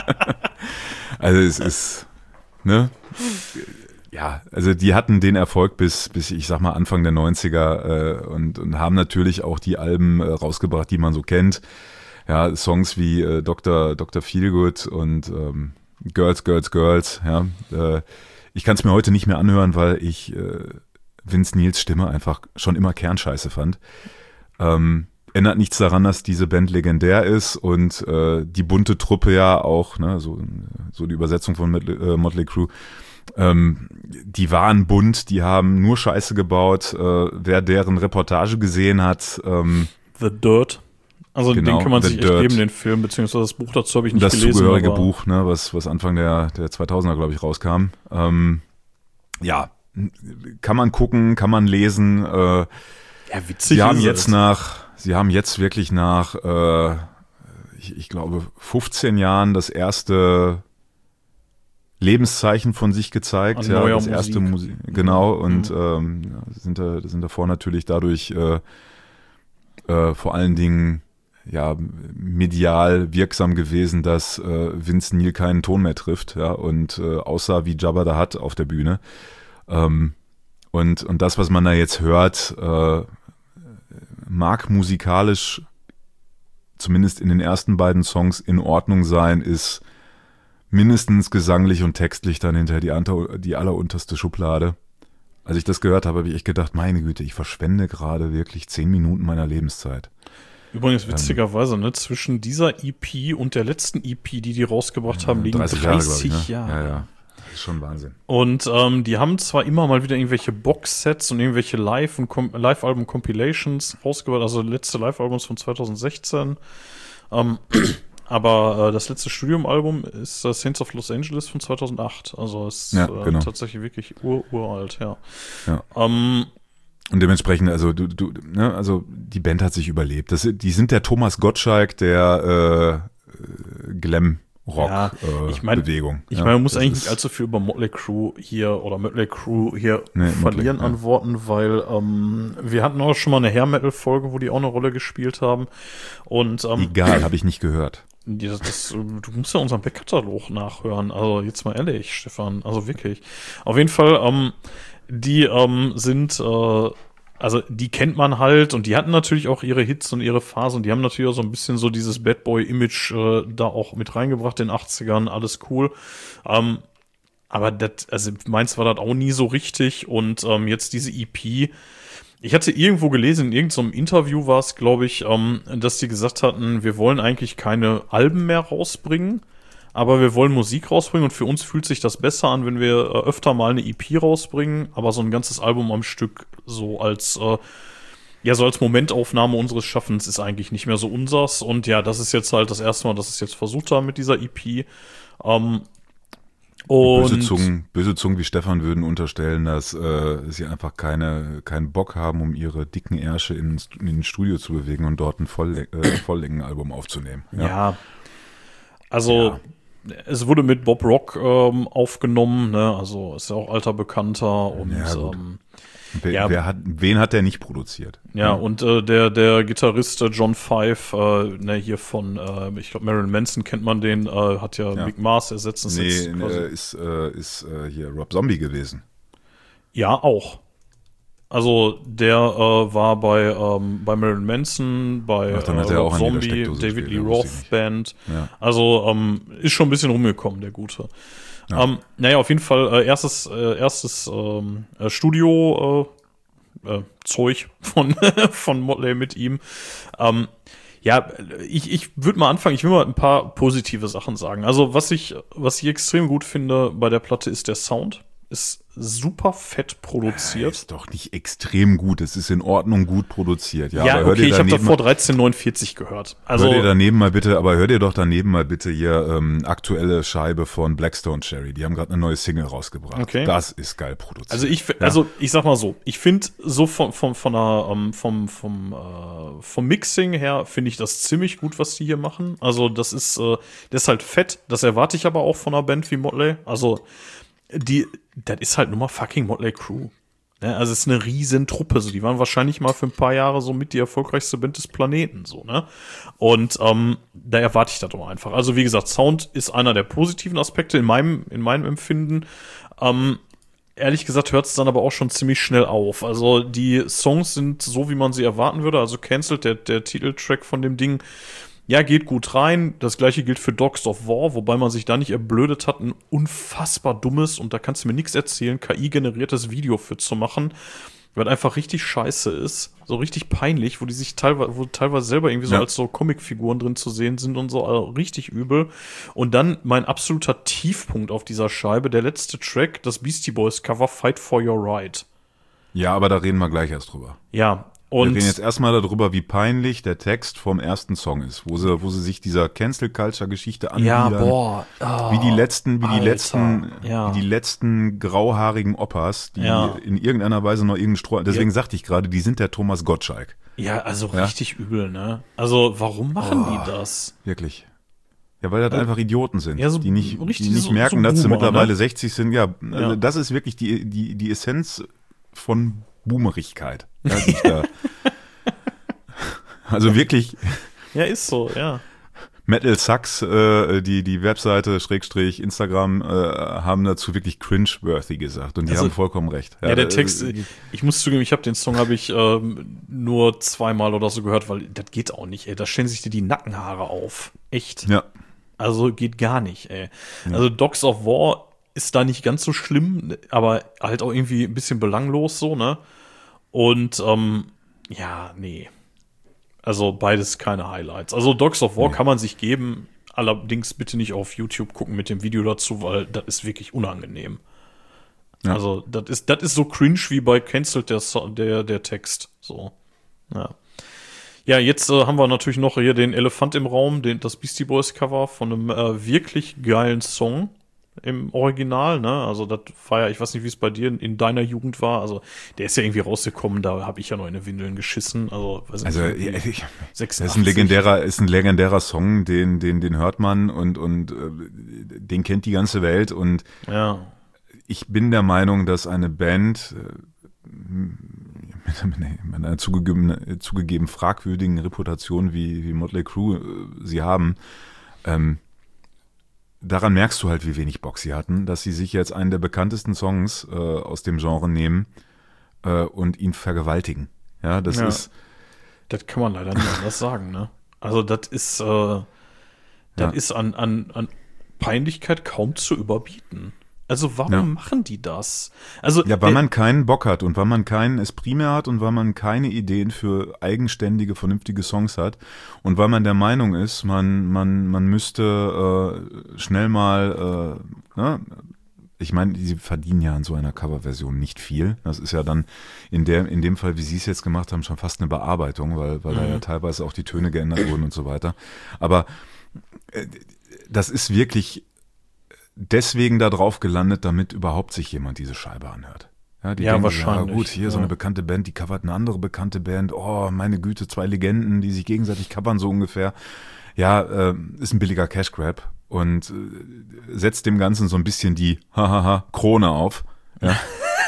Also es ist, ne? Ja, also die hatten den Erfolg bis, bis ich sag mal Anfang der neunziger äh, und, und haben natürlich auch die Alben äh, rausgebracht, die man so kennt. Ja, Songs wie äh, Doktor Doktor Feelgood und ähm, Girls, Girls, Girls. Ja, äh, ich kann es mir heute nicht mehr anhören, weil ich äh, Vince Neils Stimme einfach schon immer Kernscheiße fand. Ähm, ändert nichts daran, dass diese Band legendär ist und äh, die bunte Truppe ja auch, ne, so, so die Übersetzung von Motley, äh, Motley Crue, ähm, die waren bunt, die haben nur Scheiße gebaut. Äh, wer deren Reportage gesehen hat, ähm, The Dirt. Also Genau, den kann man The sich echt Dirt. geben, den Film, beziehungsweise das Buch dazu habe ich nicht das gelesen. zugehörige aber Buch, ne, was, was Anfang der, der zweitausender, glaube ich, rauskam. Ähm, ja, kann man gucken, kann man lesen. Äh, Ja, witzig sie haben ist jetzt es. nach, sie haben jetzt wirklich nach, äh, ich, ich glaube, fünfzehn Jahren das erste Lebenszeichen von sich gezeigt. An Ja, neuer das erste Musik. Musik. Genau, und Mhm. ähm, ja, sind da, sind davor natürlich dadurch äh, äh, vor allen Dingen ja medial wirksam gewesen, dass äh, Vince Neil keinen Ton mehr trifft, ja, und äh, aussah wie Jabba the Hutt auf der Bühne. Ähm, und, und das, was man da jetzt hört, äh, mag musikalisch zumindest in den ersten beiden Songs in Ordnung sein, ist mindestens gesanglich und textlich dann hinter die, ante- die allerunterste Schublade. Als ich das gehört habe, habe ich echt gedacht, meine Güte, ich verschwende gerade wirklich zehn Minuten meiner Lebenszeit. Übrigens witzigerweise, ne, zwischen dieser E P und der letzten E P, die die rausgebracht haben, liegen dreißig, Jahre, glaub ich, ne? Jahre. Ja, ja. Das ist schon Wahnsinn. Und ähm, die haben zwar immer mal wieder irgendwelche Boxsets und irgendwelche Live- und Com- Live-Album-Compilations rausgebracht, also letzte Live-Albums von zweitausendsechzehn. Ähm, aber äh, das letzte Studium-Album ist äh, Saints of Los Angeles von zweitausendacht. Also es ist Ja, äh, genau. tatsächlich wirklich ur uralt, ja. Ja. Ähm, Und dementsprechend, also du, du, ne, also die Band hat sich überlebt. Das, die sind der Thomas Gottschalk der äh, Glam Rock Ja, äh, ich mein- Bewegung. Ich ja, meine, man muss das eigentlich ist- nicht allzu viel über Motley Crue hier oder Motley Crue hier Nee, verlieren Motley, ja. an Worten, weil ähm, wir hatten auch schon mal eine Hair Metal Folge, wo die auch eine Rolle gespielt haben. Und ähm, Egal, habe ich nicht gehört. die- das, das, du musst ja unseren Backkatalog nachhören. Also jetzt mal ehrlich, Stefan. Also wirklich. Auf jeden Fall, ähm, die ähm, sind äh, also die kennt man halt und die hatten natürlich auch ihre Hits und ihre Phase und die haben natürlich auch so ein bisschen so dieses Bad Boy-Image äh, da auch mit reingebracht in den achtzigern, alles cool. Ähm, aber das, also meins war das auch nie so richtig und ähm, jetzt diese E P, ich hatte irgendwo gelesen, in irgendeinem Interview war es, glaube ich, ähm, dass die gesagt hatten, wir wollen eigentlich keine Alben mehr rausbringen, aber wir wollen Musik rausbringen und für uns fühlt sich das besser an, wenn wir äh, öfter mal eine E P rausbringen, aber so ein ganzes Album am Stück so als äh, ja, so als Momentaufnahme unseres Schaffens ist eigentlich nicht mehr so unsers und ja, das ist jetzt halt das erste Mal, dass es jetzt versucht haben mit dieser E P. Ähm, Und böse Zungen, böse Zungen wie Stefan würden unterstellen, dass äh, sie einfach keine keinen Bock haben, um ihre dicken Ärsche in, in ein Studio zu bewegen und dort ein Voll, äh, Volllängenalbum aufzunehmen. ja, Ja, also ja. Es wurde mit Bob Rock ähm, aufgenommen, ne? Also ist ja auch alter Bekannter und Ja, gut. ähm, wer, ja. wer hat, wen hat der nicht produziert? ja, und äh, der der Gitarrist äh, John Five, äh, ne, hier von, äh, ich glaube Marilyn Manson kennt man den, äh, hat ja, Ja. Mick Mars ersetzt. Das Nee, jetzt quasi- äh, ist, äh, ist äh, hier Rob Zombie gewesen. Ja, auch. Also der äh, war bei ähm, bei Marilyn Manson, bei Ach, dann äh, hat er Rob auch an jeder Zombie, Steckdose David gespielt, Lee ja, wusste ich Roth nicht. Band. Ja. Also ähm, ist schon ein bisschen rumgekommen, der Gute. Ja. Ähm, naja, auf jeden Fall äh, erstes äh, erstes ähm, äh, Studio äh, äh, Zeug von von Motley mit ihm. Ähm, ja, ich, ich würde mal anfangen, ich will mal ein paar positive Sachen sagen. Also was ich, was ich extrem gut finde bei der Platte ist der Sound. Ist super fett produziert. Ist doch nicht extrem gut. Es ist in Ordnung gut produziert. Ja, Ja, aber hör okay, dir ich habe daneben davor dreizehn neunundvierzig gehört. Also, hör dir daneben mal bitte, aber hör dir doch daneben mal bitte hier ähm, aktuelle Scheibe von Blackstone Cherry. Die haben gerade eine neue Single rausgebracht. Okay. Das ist geil produziert. also ich, Ja. also ich sag mal so, ich finde so von, von, von der, ähm, vom, vom, äh, vom Mixing her finde ich das ziemlich gut, was die hier machen. Also das ist, äh, das ist halt fett. Das erwarte ich aber auch von einer Band wie Motley. Also die, das ist halt nur mal fucking Motley Crue. Ne? Also es ist eine riesen Truppe. So, die waren wahrscheinlich mal für ein paar Jahre so mit die erfolgreichste Band des Planeten. So, ne? Und ähm, da erwarte ich das doch einfach. Also wie gesagt, Sound ist einer der positiven Aspekte in meinem, in meinem Empfinden. Ähm, ehrlich gesagt hört es dann aber auch schon ziemlich schnell auf. Also die Songs sind so, wie man sie erwarten würde. Also Cancelled, der, der Titeltrack von dem Ding, ja, geht gut rein. Das gleiche gilt für Dogs of War, wobei man sich da nicht erblödet hat, ein unfassbar dummes, und da kannst du mir nichts erzählen, K I-generiertes Video für zu machen, weil einfach richtig scheiße ist. So richtig peinlich, wo die sich teilweise, wo teilweise selber irgendwie so Ja. als so Comicfiguren drin zu sehen sind und so, also richtig übel. Und dann mein absoluter Tiefpunkt auf dieser Scheibe, der letzte Track, das Beastie Boys Cover Fight for Your Right. Ja, aber da reden wir gleich erst drüber. Ja, Wir und reden jetzt erstmal darüber, wie peinlich der Text vom ersten Song ist, wo sie, wo sie sich dieser Cancel-Culture-Geschichte ja, anbiedern. boah, oh, Wie die letzten, wie die Alter, letzten, ja. wie die letzten grauhaarigen Opas, die Ja. in irgendeiner Weise noch irgendeinen Stroh, deswegen sagte ich gerade, die sind der Thomas Gottschalk. Ja, also Ja. richtig übel, ne? Also, warum machen Oh. die das? Wirklich. Ja, weil das einfach Idioten sind, ja, so die nicht, richtig die nicht so- merken, so dass sie Boomer, mittlerweile ne? sechzig sind. Ja, also Ja. das ist wirklich die, die, die Essenz von Boomerigkeit. Ja, die ich da, also wirklich, Ja, ist so, ja. Metal Sucks, äh, die, die Webseite, Schrägstrich, Instagram, äh, haben dazu wirklich cringe-worthy gesagt. Und die Also- haben vollkommen recht. Ja, der äh, Text, ich muss zugeben, ich habe den Song habe ich ähm, nur zweimal oder so gehört, weil das geht auch nicht, ey. Da stellen sich dir die Nackenhaare auf. Echt. Ja, Also geht gar nicht, ey. Also Dogs of War ist da nicht ganz so schlimm, aber halt auch irgendwie ein bisschen belanglos so, ne? Und ähm, ja, nee. Also beides keine Highlights. Also Dogs of War kann man sich geben, allerdings bitte nicht auf YouTube gucken mit dem Video dazu, weil das ist wirklich unangenehm. Ja. Also das ist das ist so cringe wie bei Cancelled der So- der der Text so. Ja. Ja, jetzt äh, haben wir natürlich noch hier den Elefant im Raum, den das Beastie Boys Cover von einem äh, wirklich geilen Song im Original, ne? Also das war ja, ich weiß nicht, wie es bei dir in, in deiner Jugend war. Also der ist ja irgendwie rausgekommen, da habe ich ja noch in die Windeln geschissen. Also, weiß nicht, also irgendwie ja, ich, das sechsundachtzig. ist ein legendärer, ist ein legendärer Song, den, den, den hört man und, und äh, den kennt die ganze Welt. Und Ja. ich bin der Meinung, dass eine Band äh, mit, mit einer zugegeben, zugegeben fragwürdigen Reputation wie, wie Motley Crue äh, sie haben, ähm, daran merkst du halt, wie wenig Bock sie hatten, dass sie sich jetzt einen der bekanntesten Songs äh, aus dem Genre nehmen äh, und ihn vergewaltigen. Ja, das Ja. ist, Das kann man leider nicht anders sagen, ne? Also das ist, äh, das Ja. ist an, an, an Peinlichkeit kaum zu überbieten. Also warum Ja. machen die das? Also ja, weil äh, man keinen Bock hat und weil man keinen Esprit mehr hat und weil man keine Ideen für eigenständige, vernünftige Songs hat und weil man der Meinung ist, man, man, man müsste äh, schnell mal, äh, ne? Ich meine, sie verdienen ja an so einer Coverversion nicht viel. Das ist ja dann in der, in dem Fall, wie sie es jetzt gemacht haben, schon fast eine Bearbeitung, weil, weil mhm. da ja teilweise auch die Töne geändert wurden und so weiter. Aber äh, das ist wirklich deswegen da drauf gelandet, damit überhaupt sich jemand diese Scheibe anhört. Ja, die Ja, denken, wahrscheinlich, ja gut, hier ja. so eine bekannte Band, die covert eine andere bekannte Band. Oh, meine Güte, zwei Legenden, die sich gegenseitig covern, so ungefähr. Ja, äh, ist ein billiger Cash Grab und äh, setzt dem Ganzen so ein bisschen die hahaha Krone auf. Ja.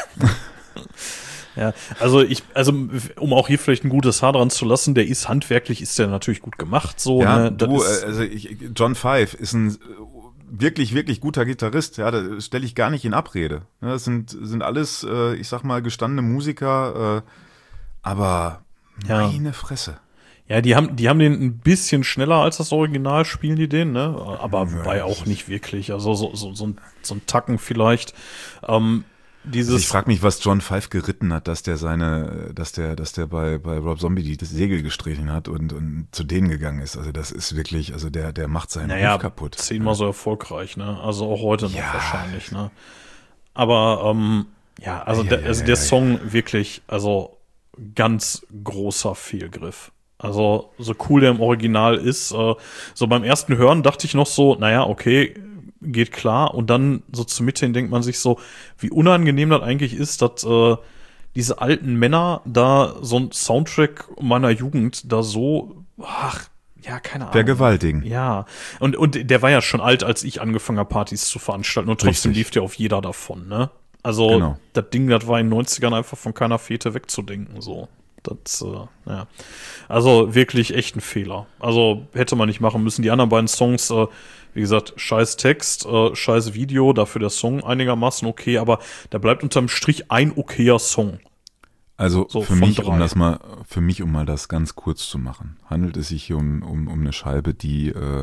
Ja, also ich, also um auch hier vielleicht ein gutes Haar dran zu lassen, der ist handwerklich, ist der natürlich gut gemacht, so. Ja, ne? Das du, ist, äh, also ich, John Five ist ein äh, wirklich, wirklich guter Gitarrist, ja, da stelle ich gar nicht in Abrede. Ja, das sind, sind alles, äh, ich sag mal, gestandene Musiker, äh, aber Ja. meine Fresse. ja, die haben, die haben den ein bisschen schneller als das Original, spielen die den, ne? Aber Ja, wobei das auch nicht wirklich. Also so, so, so, ein, so ein Tacken vielleicht. Ähm, dieses. Also ich frage mich, was John Five geritten hat, dass der seine, dass der, dass der bei, bei Rob Zombie die das Segel gestrichen hat und, und zu denen gegangen ist. Also das ist wirklich, also der, der macht seinen naja, Ruf kaputt. zehnmal so erfolgreich, ne? Also auch heute noch Ja. wahrscheinlich, ne? Aber ähm, ja, also, Ja, der, ja, also ja, der ja. Song wirklich, also ganz großer Fehlgriff. Also so cool der im Original ist, äh, so beim ersten Hören dachte ich noch so, naja, okay, geht klar. Und dann so zur Mitte hin denkt man sich so, wie unangenehm das eigentlich ist, dass äh, diese alten Männer da so ein Soundtrack meiner Jugend da so, ach, ja, keine Ahnung. Vergewaltigen. Ja, und, und der war ja schon alt, als ich angefangen habe, Partys zu veranstalten. Und trotzdem Richtig. lief der auf jeder davon, ne? Also, Genau. das Ding, das war in den neunzigern einfach von keiner Fete wegzudenken, so. Das, äh, ja. Also, wirklich echt ein Fehler. Also, hätte man nicht machen müssen. Die anderen beiden Songs, äh, wie gesagt, scheiß Text, äh, scheiß Video, dafür der Song einigermaßen okay, aber da bleibt unterm Strich ein okayer Song. Also So, für von mich, drei. um das mal, für mich, um mal das ganz kurz zu machen, handelt es sich hier um, um, um eine Scheibe, die äh,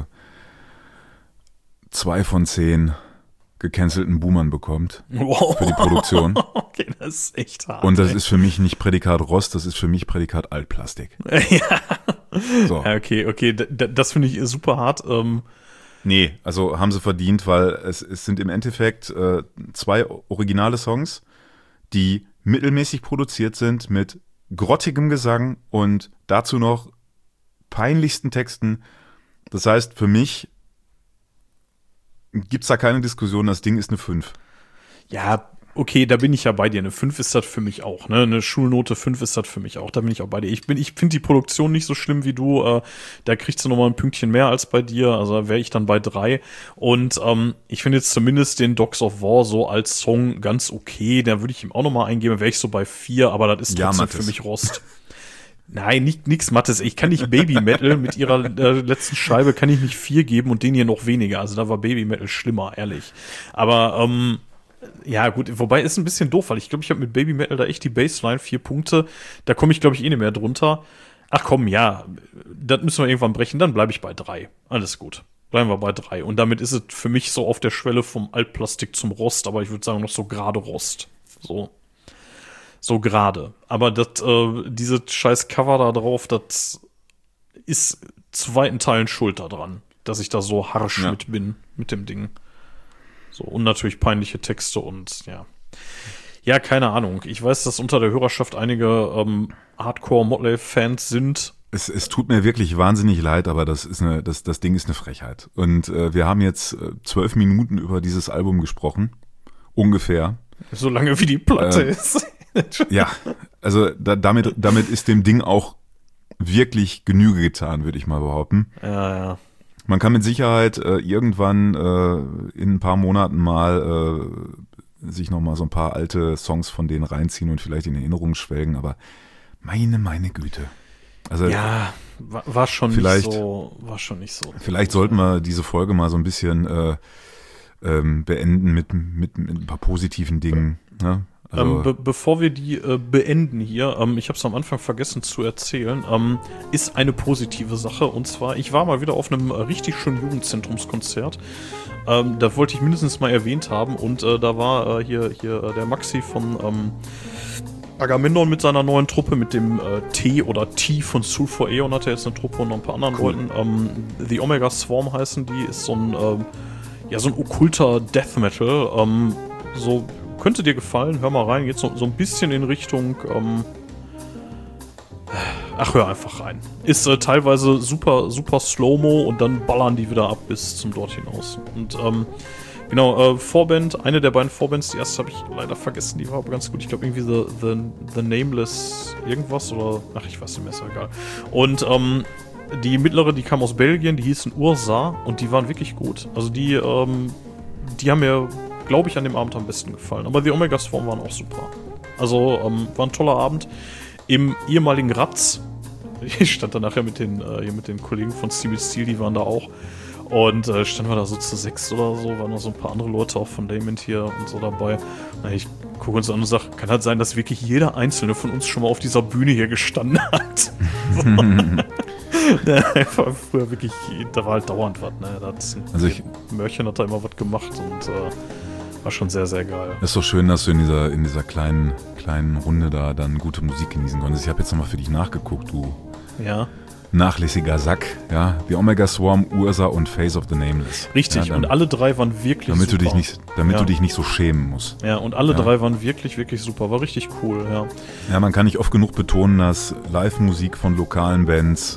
zwei von zehn gecancelten Boomern bekommt Wow. für die Produktion. Okay, das ist echt hart. Und das ey. ist für mich nicht Prädikat Rost, das ist für mich Prädikat Altplastik. ja. So. Ja, okay, okay, d- d- das finde ich super hart. Ähm, Nee, also haben sie verdient, weil es, es sind im Endeffekt äh, zwei originale Songs, die mittelmäßig produziert sind mit grottigem Gesang und dazu noch peinlichsten Texten. Das heißt, für mich gibt's da keine Diskussion, das Ding ist eine fünf. ja, okay, da bin ich ja bei dir. Eine fünf ist das für mich auch, ne? Eine Schulnote fünf ist das für mich auch. Da bin ich auch bei dir. Ich bin, ich finde die Produktion nicht so schlimm wie du. Äh, da kriegst du noch mal ein Pünktchen mehr als bei dir. Also da wäre ich dann bei drei. Und ähm, ich finde jetzt zumindest den Dogs of War so als Song ganz okay. Da würde ich ihm auch noch mal eingeben. Wäre ich so bei vier, aber das ist Ja, trotzdem Mathis. für mich Rost. Nein, nicht nix Mattes. Ich kann nicht Baby Metal mit ihrer äh, letzten Scheibe kann ich nicht vier geben und den hier noch weniger. Also da war Baby Metal schlimmer, ehrlich. Aber ähm, ja, gut, wobei ist ein bisschen doof, weil ich glaube, ich habe mit Baby Metal da echt die Baseline, vier Punkte. Da komme ich, glaube ich, eh nicht mehr drunter. Ach komm, ja, das müssen wir irgendwann brechen, dann bleibe ich bei drei. Alles gut. Bleiben wir bei drei. Und damit ist es für mich so auf der Schwelle vom Altplastik zum Rost, aber ich würde sagen, noch so gerade Rost. So. So gerade. Aber das, äh, diese scheiß Cover da drauf, das ist zu weiten Teilen schuld daran, dass ich da so harsch Ja. mit bin, mit dem Ding. So, und natürlich peinliche Texte und ja. Ja, keine Ahnung. Ich weiß, dass unter der Hörerschaft einige ähm, Hardcore-Motley-Fans sind. Es, es tut mir wirklich wahnsinnig leid, aber das ist eine, das, das Ding ist eine Frechheit. Und äh, wir haben jetzt äh, zwölf Minuten über dieses Album gesprochen. Ungefähr. So lange wie die Platte Ähm, ist. Ja, also da, damit, damit ist dem Ding auch wirklich Genüge getan, würde ich mal behaupten. Ja, ja. Man kann mit Sicherheit äh, irgendwann äh, in ein paar Monaten mal äh, sich nochmal so ein paar alte Songs von denen reinziehen und vielleicht in Erinnerung schwelgen, aber meine, meine Güte. Also Ja, war, war schon Vielleicht- nicht so, war schon nicht so. vielleicht sollten wir diese Folge mal so ein bisschen äh, ähm, beenden mit, mit, mit ein paar positiven Dingen. Ne? Also, Ähm, be bevor wir die äh, beenden hier, ähm, ich habe es am Anfang vergessen zu erzählen, ähm, ist eine positive Sache. Und zwar, ich war mal wieder auf einem äh, richtig schönen Jugendzentrumskonzert. Ähm, da wollte ich mindestens mal erwähnt haben. Und äh, da war äh, hier, hier äh, der Maxi von ähm, Agamemnon mit seiner neuen Truppe, mit dem äh, T oder T von Soul for Aeon hat er jetzt eine Truppe und noch ein paar anderen Cool. Leuten. Ähm, The Omega Swarm heißen die, ist so ein, ähm, ja, so ein okkulter Death Metal. Ähm, so könnte dir gefallen, hör mal rein, geht so, so ein bisschen in Richtung, ähm, ach, hör einfach rein. Ist äh, teilweise super, super Slow-Mo und dann ballern die wieder ab bis zum dort hinaus. Und, ähm, genau, äh, Vorband, eine der beiden Vorbands, die erste habe ich leider vergessen, die war aber ganz gut. Ich glaube irgendwie The, The, The Nameless irgendwas oder, ach, ich weiß nicht mehr, ist ja egal. Und, ähm, die mittlere, die kam aus Belgien, die hießen Ursa und die waren wirklich gut. Also die, ähm, die haben mir, glaube ich, an dem Abend am besten gefallen. Aber die Omega Swarm waren auch super. Also, ähm, war ein toller Abend. Im ehemaligen Ratz. Ich stand da nachher mit den, äh, hier mit den Kollegen von Steel Steel, die waren da auch. Und äh, standen wir da so zu sechs oder so, waren noch so ein paar andere Leute auch von Lament hier und so dabei. Na, ich gucke uns an und sage, kann halt sein, dass wirklich jeder einzelne von uns schon mal auf dieser Bühne hier gestanden hat. Ja, einfach früher wirklich, da war halt dauernd was, ne? Da hat's ein Also ich- Mörchen hat da immer was gemacht und äh, war schon sehr, sehr geil. ist doch schön, dass du in dieser, in dieser kleinen, kleinen Runde da dann gute Musik genießen konntest. Ich habe jetzt nochmal für dich nachgeguckt, du Ja, nachlässiger Sack. Ja, The Omega Swarm, Ursa und Face of the Nameless. richtig. Ja, dann, und alle drei waren wirklich damit super. du dich nicht, damit Ja. du dich nicht so schämen musst. Ja, und alle Ja. drei waren wirklich, wirklich super. War richtig cool, ja. Ja, man kann nicht oft genug betonen, dass Live-Musik von lokalen Bands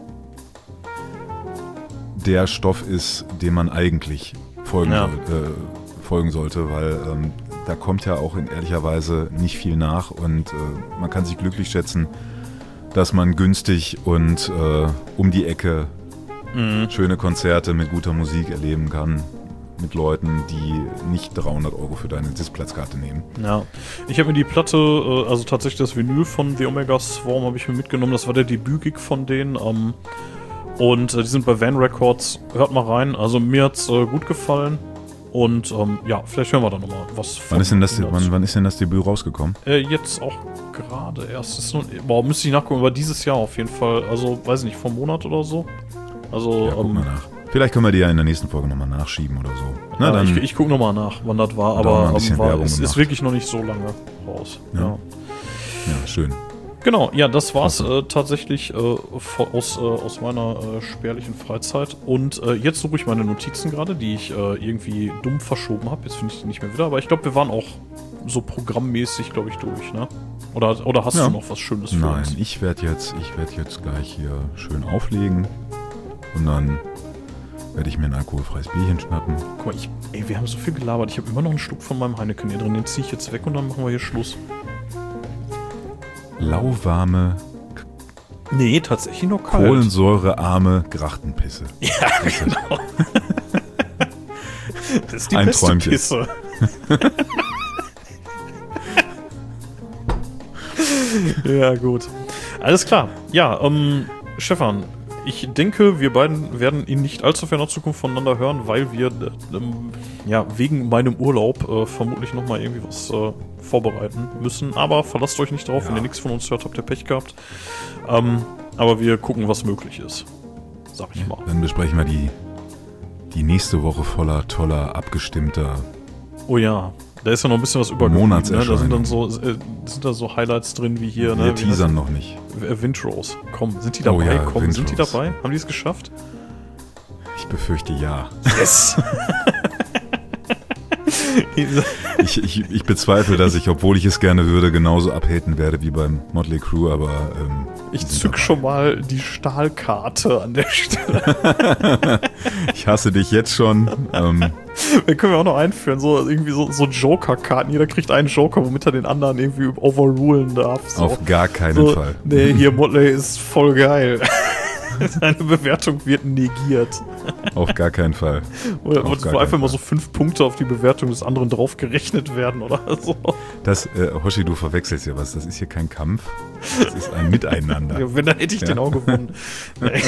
der Stoff ist, dem man eigentlich folgen, Ja. soll, äh, folgen sollte, weil ähm, da kommt ja auch in ehrlicher Weise nicht viel nach und äh, man kann sich glücklich schätzen, dass man günstig und äh, um die Ecke Mhm. schöne Konzerte mit guter Musik erleben kann, mit Leuten, die nicht dreihundert Euro für deine Sitzplatzkarte nehmen. Ja, ich habe mir die Platte, äh, also tatsächlich das Vinyl von The Omega Swarm habe ich mir mitgenommen. Das war der Debüt-Gig von denen. Ähm, und äh, die sind bei Van Records. Hört mal rein. Also mir hat's äh, gut gefallen. Und ähm, ja, vielleicht hören wir da nochmal was von. Wann ist, denn das, ihnen dazu. wann, wann ist denn das Debüt rausgekommen? Äh, jetzt auch gerade erst. Ist nur, boah, müsste ich nachgucken, aber dieses Jahr auf jeden Fall. Also, weiß ich nicht, vom Monat oder so. Also, Ja, guck ähm, mal nach. Vielleicht können wir die ja in der nächsten Folge nochmal nachschieben oder so. Na, ja, dann, ich, ich gucke nochmal nach, wann das war. Hat auch noch Aber ein bisschen ähm, war, Werbung es ist gemacht. wirklich noch nicht so lange raus. Ja. ja. ja, schön. Genau, ja, das war's Klasse. äh, tatsächlich äh, vor- aus, äh, aus meiner äh, spärlichen Freizeit. Und äh, jetzt suche ich meine Notizen gerade, die ich äh, irgendwie dumm verschoben habe. Jetzt finde ich die nicht mehr wieder, aber ich glaube, wir waren auch so programmmäßig, glaube ich, durch, ne? Oder, oder hast Ja. du noch was Schönes für Nein, uns? ich werde jetzt, ich werd jetzt gleich hier schön auflegen und dann werde ich mir ein alkoholfreies Bierchen schnappen. Guck mal, ich, ey, wir haben so viel gelabert. Ich habe immer noch einen Schluck von meinem Heineken hier drin. Den ziehe ich jetzt weg und dann machen wir hier Schluss. Lauwarme, Nee, tatsächlich noch kalt. kohlensäurearme Grachtenpisse. Ja, genau. Das ist die Ein beste Träumchen. Pisse. Ja, gut. Alles klar. Ja, ähm, Stefan, ich denke, wir beiden werden in nicht allzu ferner Zukunft voneinander hören, weil wir, äh, ähm, ja, wegen meinem Urlaub äh, vermutlich nochmal irgendwie was äh, vorbereiten müssen. Aber verlasst euch nicht drauf, Ja. wenn ihr nichts von uns hört, habt ihr Pech gehabt. Ähm, aber wir gucken, was möglich ist. Sag ich mal. Dann besprechen wir die, die nächste Woche voller toller, abgestimmter. Oh ja, da ist ja noch ein bisschen was übergeblieben. Ne? Da sind Monatserscheinung. dann so, äh, sind da so Highlights drin wie hier. Wir ne? Wie teasern noch nicht. heißt- äh, Windrose. Komm, sind die dabei? Oh ja, Komm, sind die Windrose. dabei? Haben die es geschafft? Ich befürchte ja. Yes! Ich, ich, ich bezweifle, dass ich, obwohl ich es gerne würde, genauso abhaten werde wie beim Motley Crue, aber ähm, Ich die sind zück dabei. schon mal die Stahlkarte an der Stelle. Ich hasse dich jetzt schon. Ähm, Wir können wir auch noch einführen, so irgendwie so, so Joker-Karten. Jeder kriegt einen Joker, womit er den anderen irgendwie overrulen darf. So. auf gar keinen so, Fall. Nee, hier Motley ist voll geil. Seine Bewertung wird negiert. Auf gar keinen Fall. Oder Auf wo gar einfach keinen mal Fall. so fünf Punkte auf die Bewertung des anderen draufgerechnet werden oder so. Das, äh, Hoshi, du verwechselst ja was. Das ist hier kein Kampf. Das ist ein Miteinander. Ja, wenn, dann hätte ich Ja. den auch gewonnen. Nee.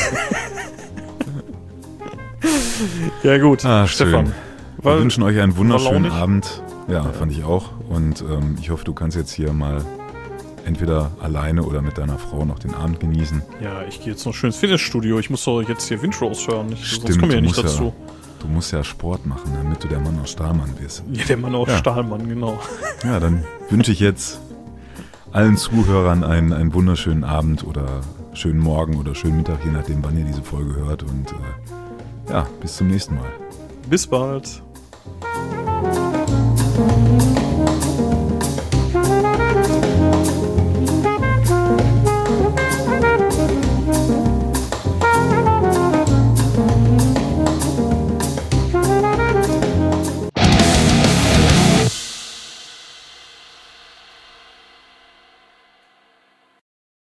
Ja gut, Ah, Stefan. schön. Wir wünschen euch einen wunderschönen launig? Abend. Ja, fand ich auch. Und ähm, ich hoffe, du kannst jetzt hier mal entweder alleine oder mit deiner Frau noch den Abend genießen. Ja, ich gehe jetzt noch schön ins Fitnessstudio. Ich muss doch jetzt hier Windrose hören. Ich, sonst Stimmt, kommen wir ja du nicht musst dazu. Ja, du musst ja Sport machen, damit du der Mann aus Stahlmann wirst. Ja, der Mann aus Ja. Stahlmann, genau. Ja, dann wünsche ich jetzt allen Zuhörern einen, einen wunderschönen Abend oder schönen Morgen oder schönen Mittag, je nachdem, wann ihr diese Folge hört. Und äh, ja, bis zum nächsten Mal. Bis bald.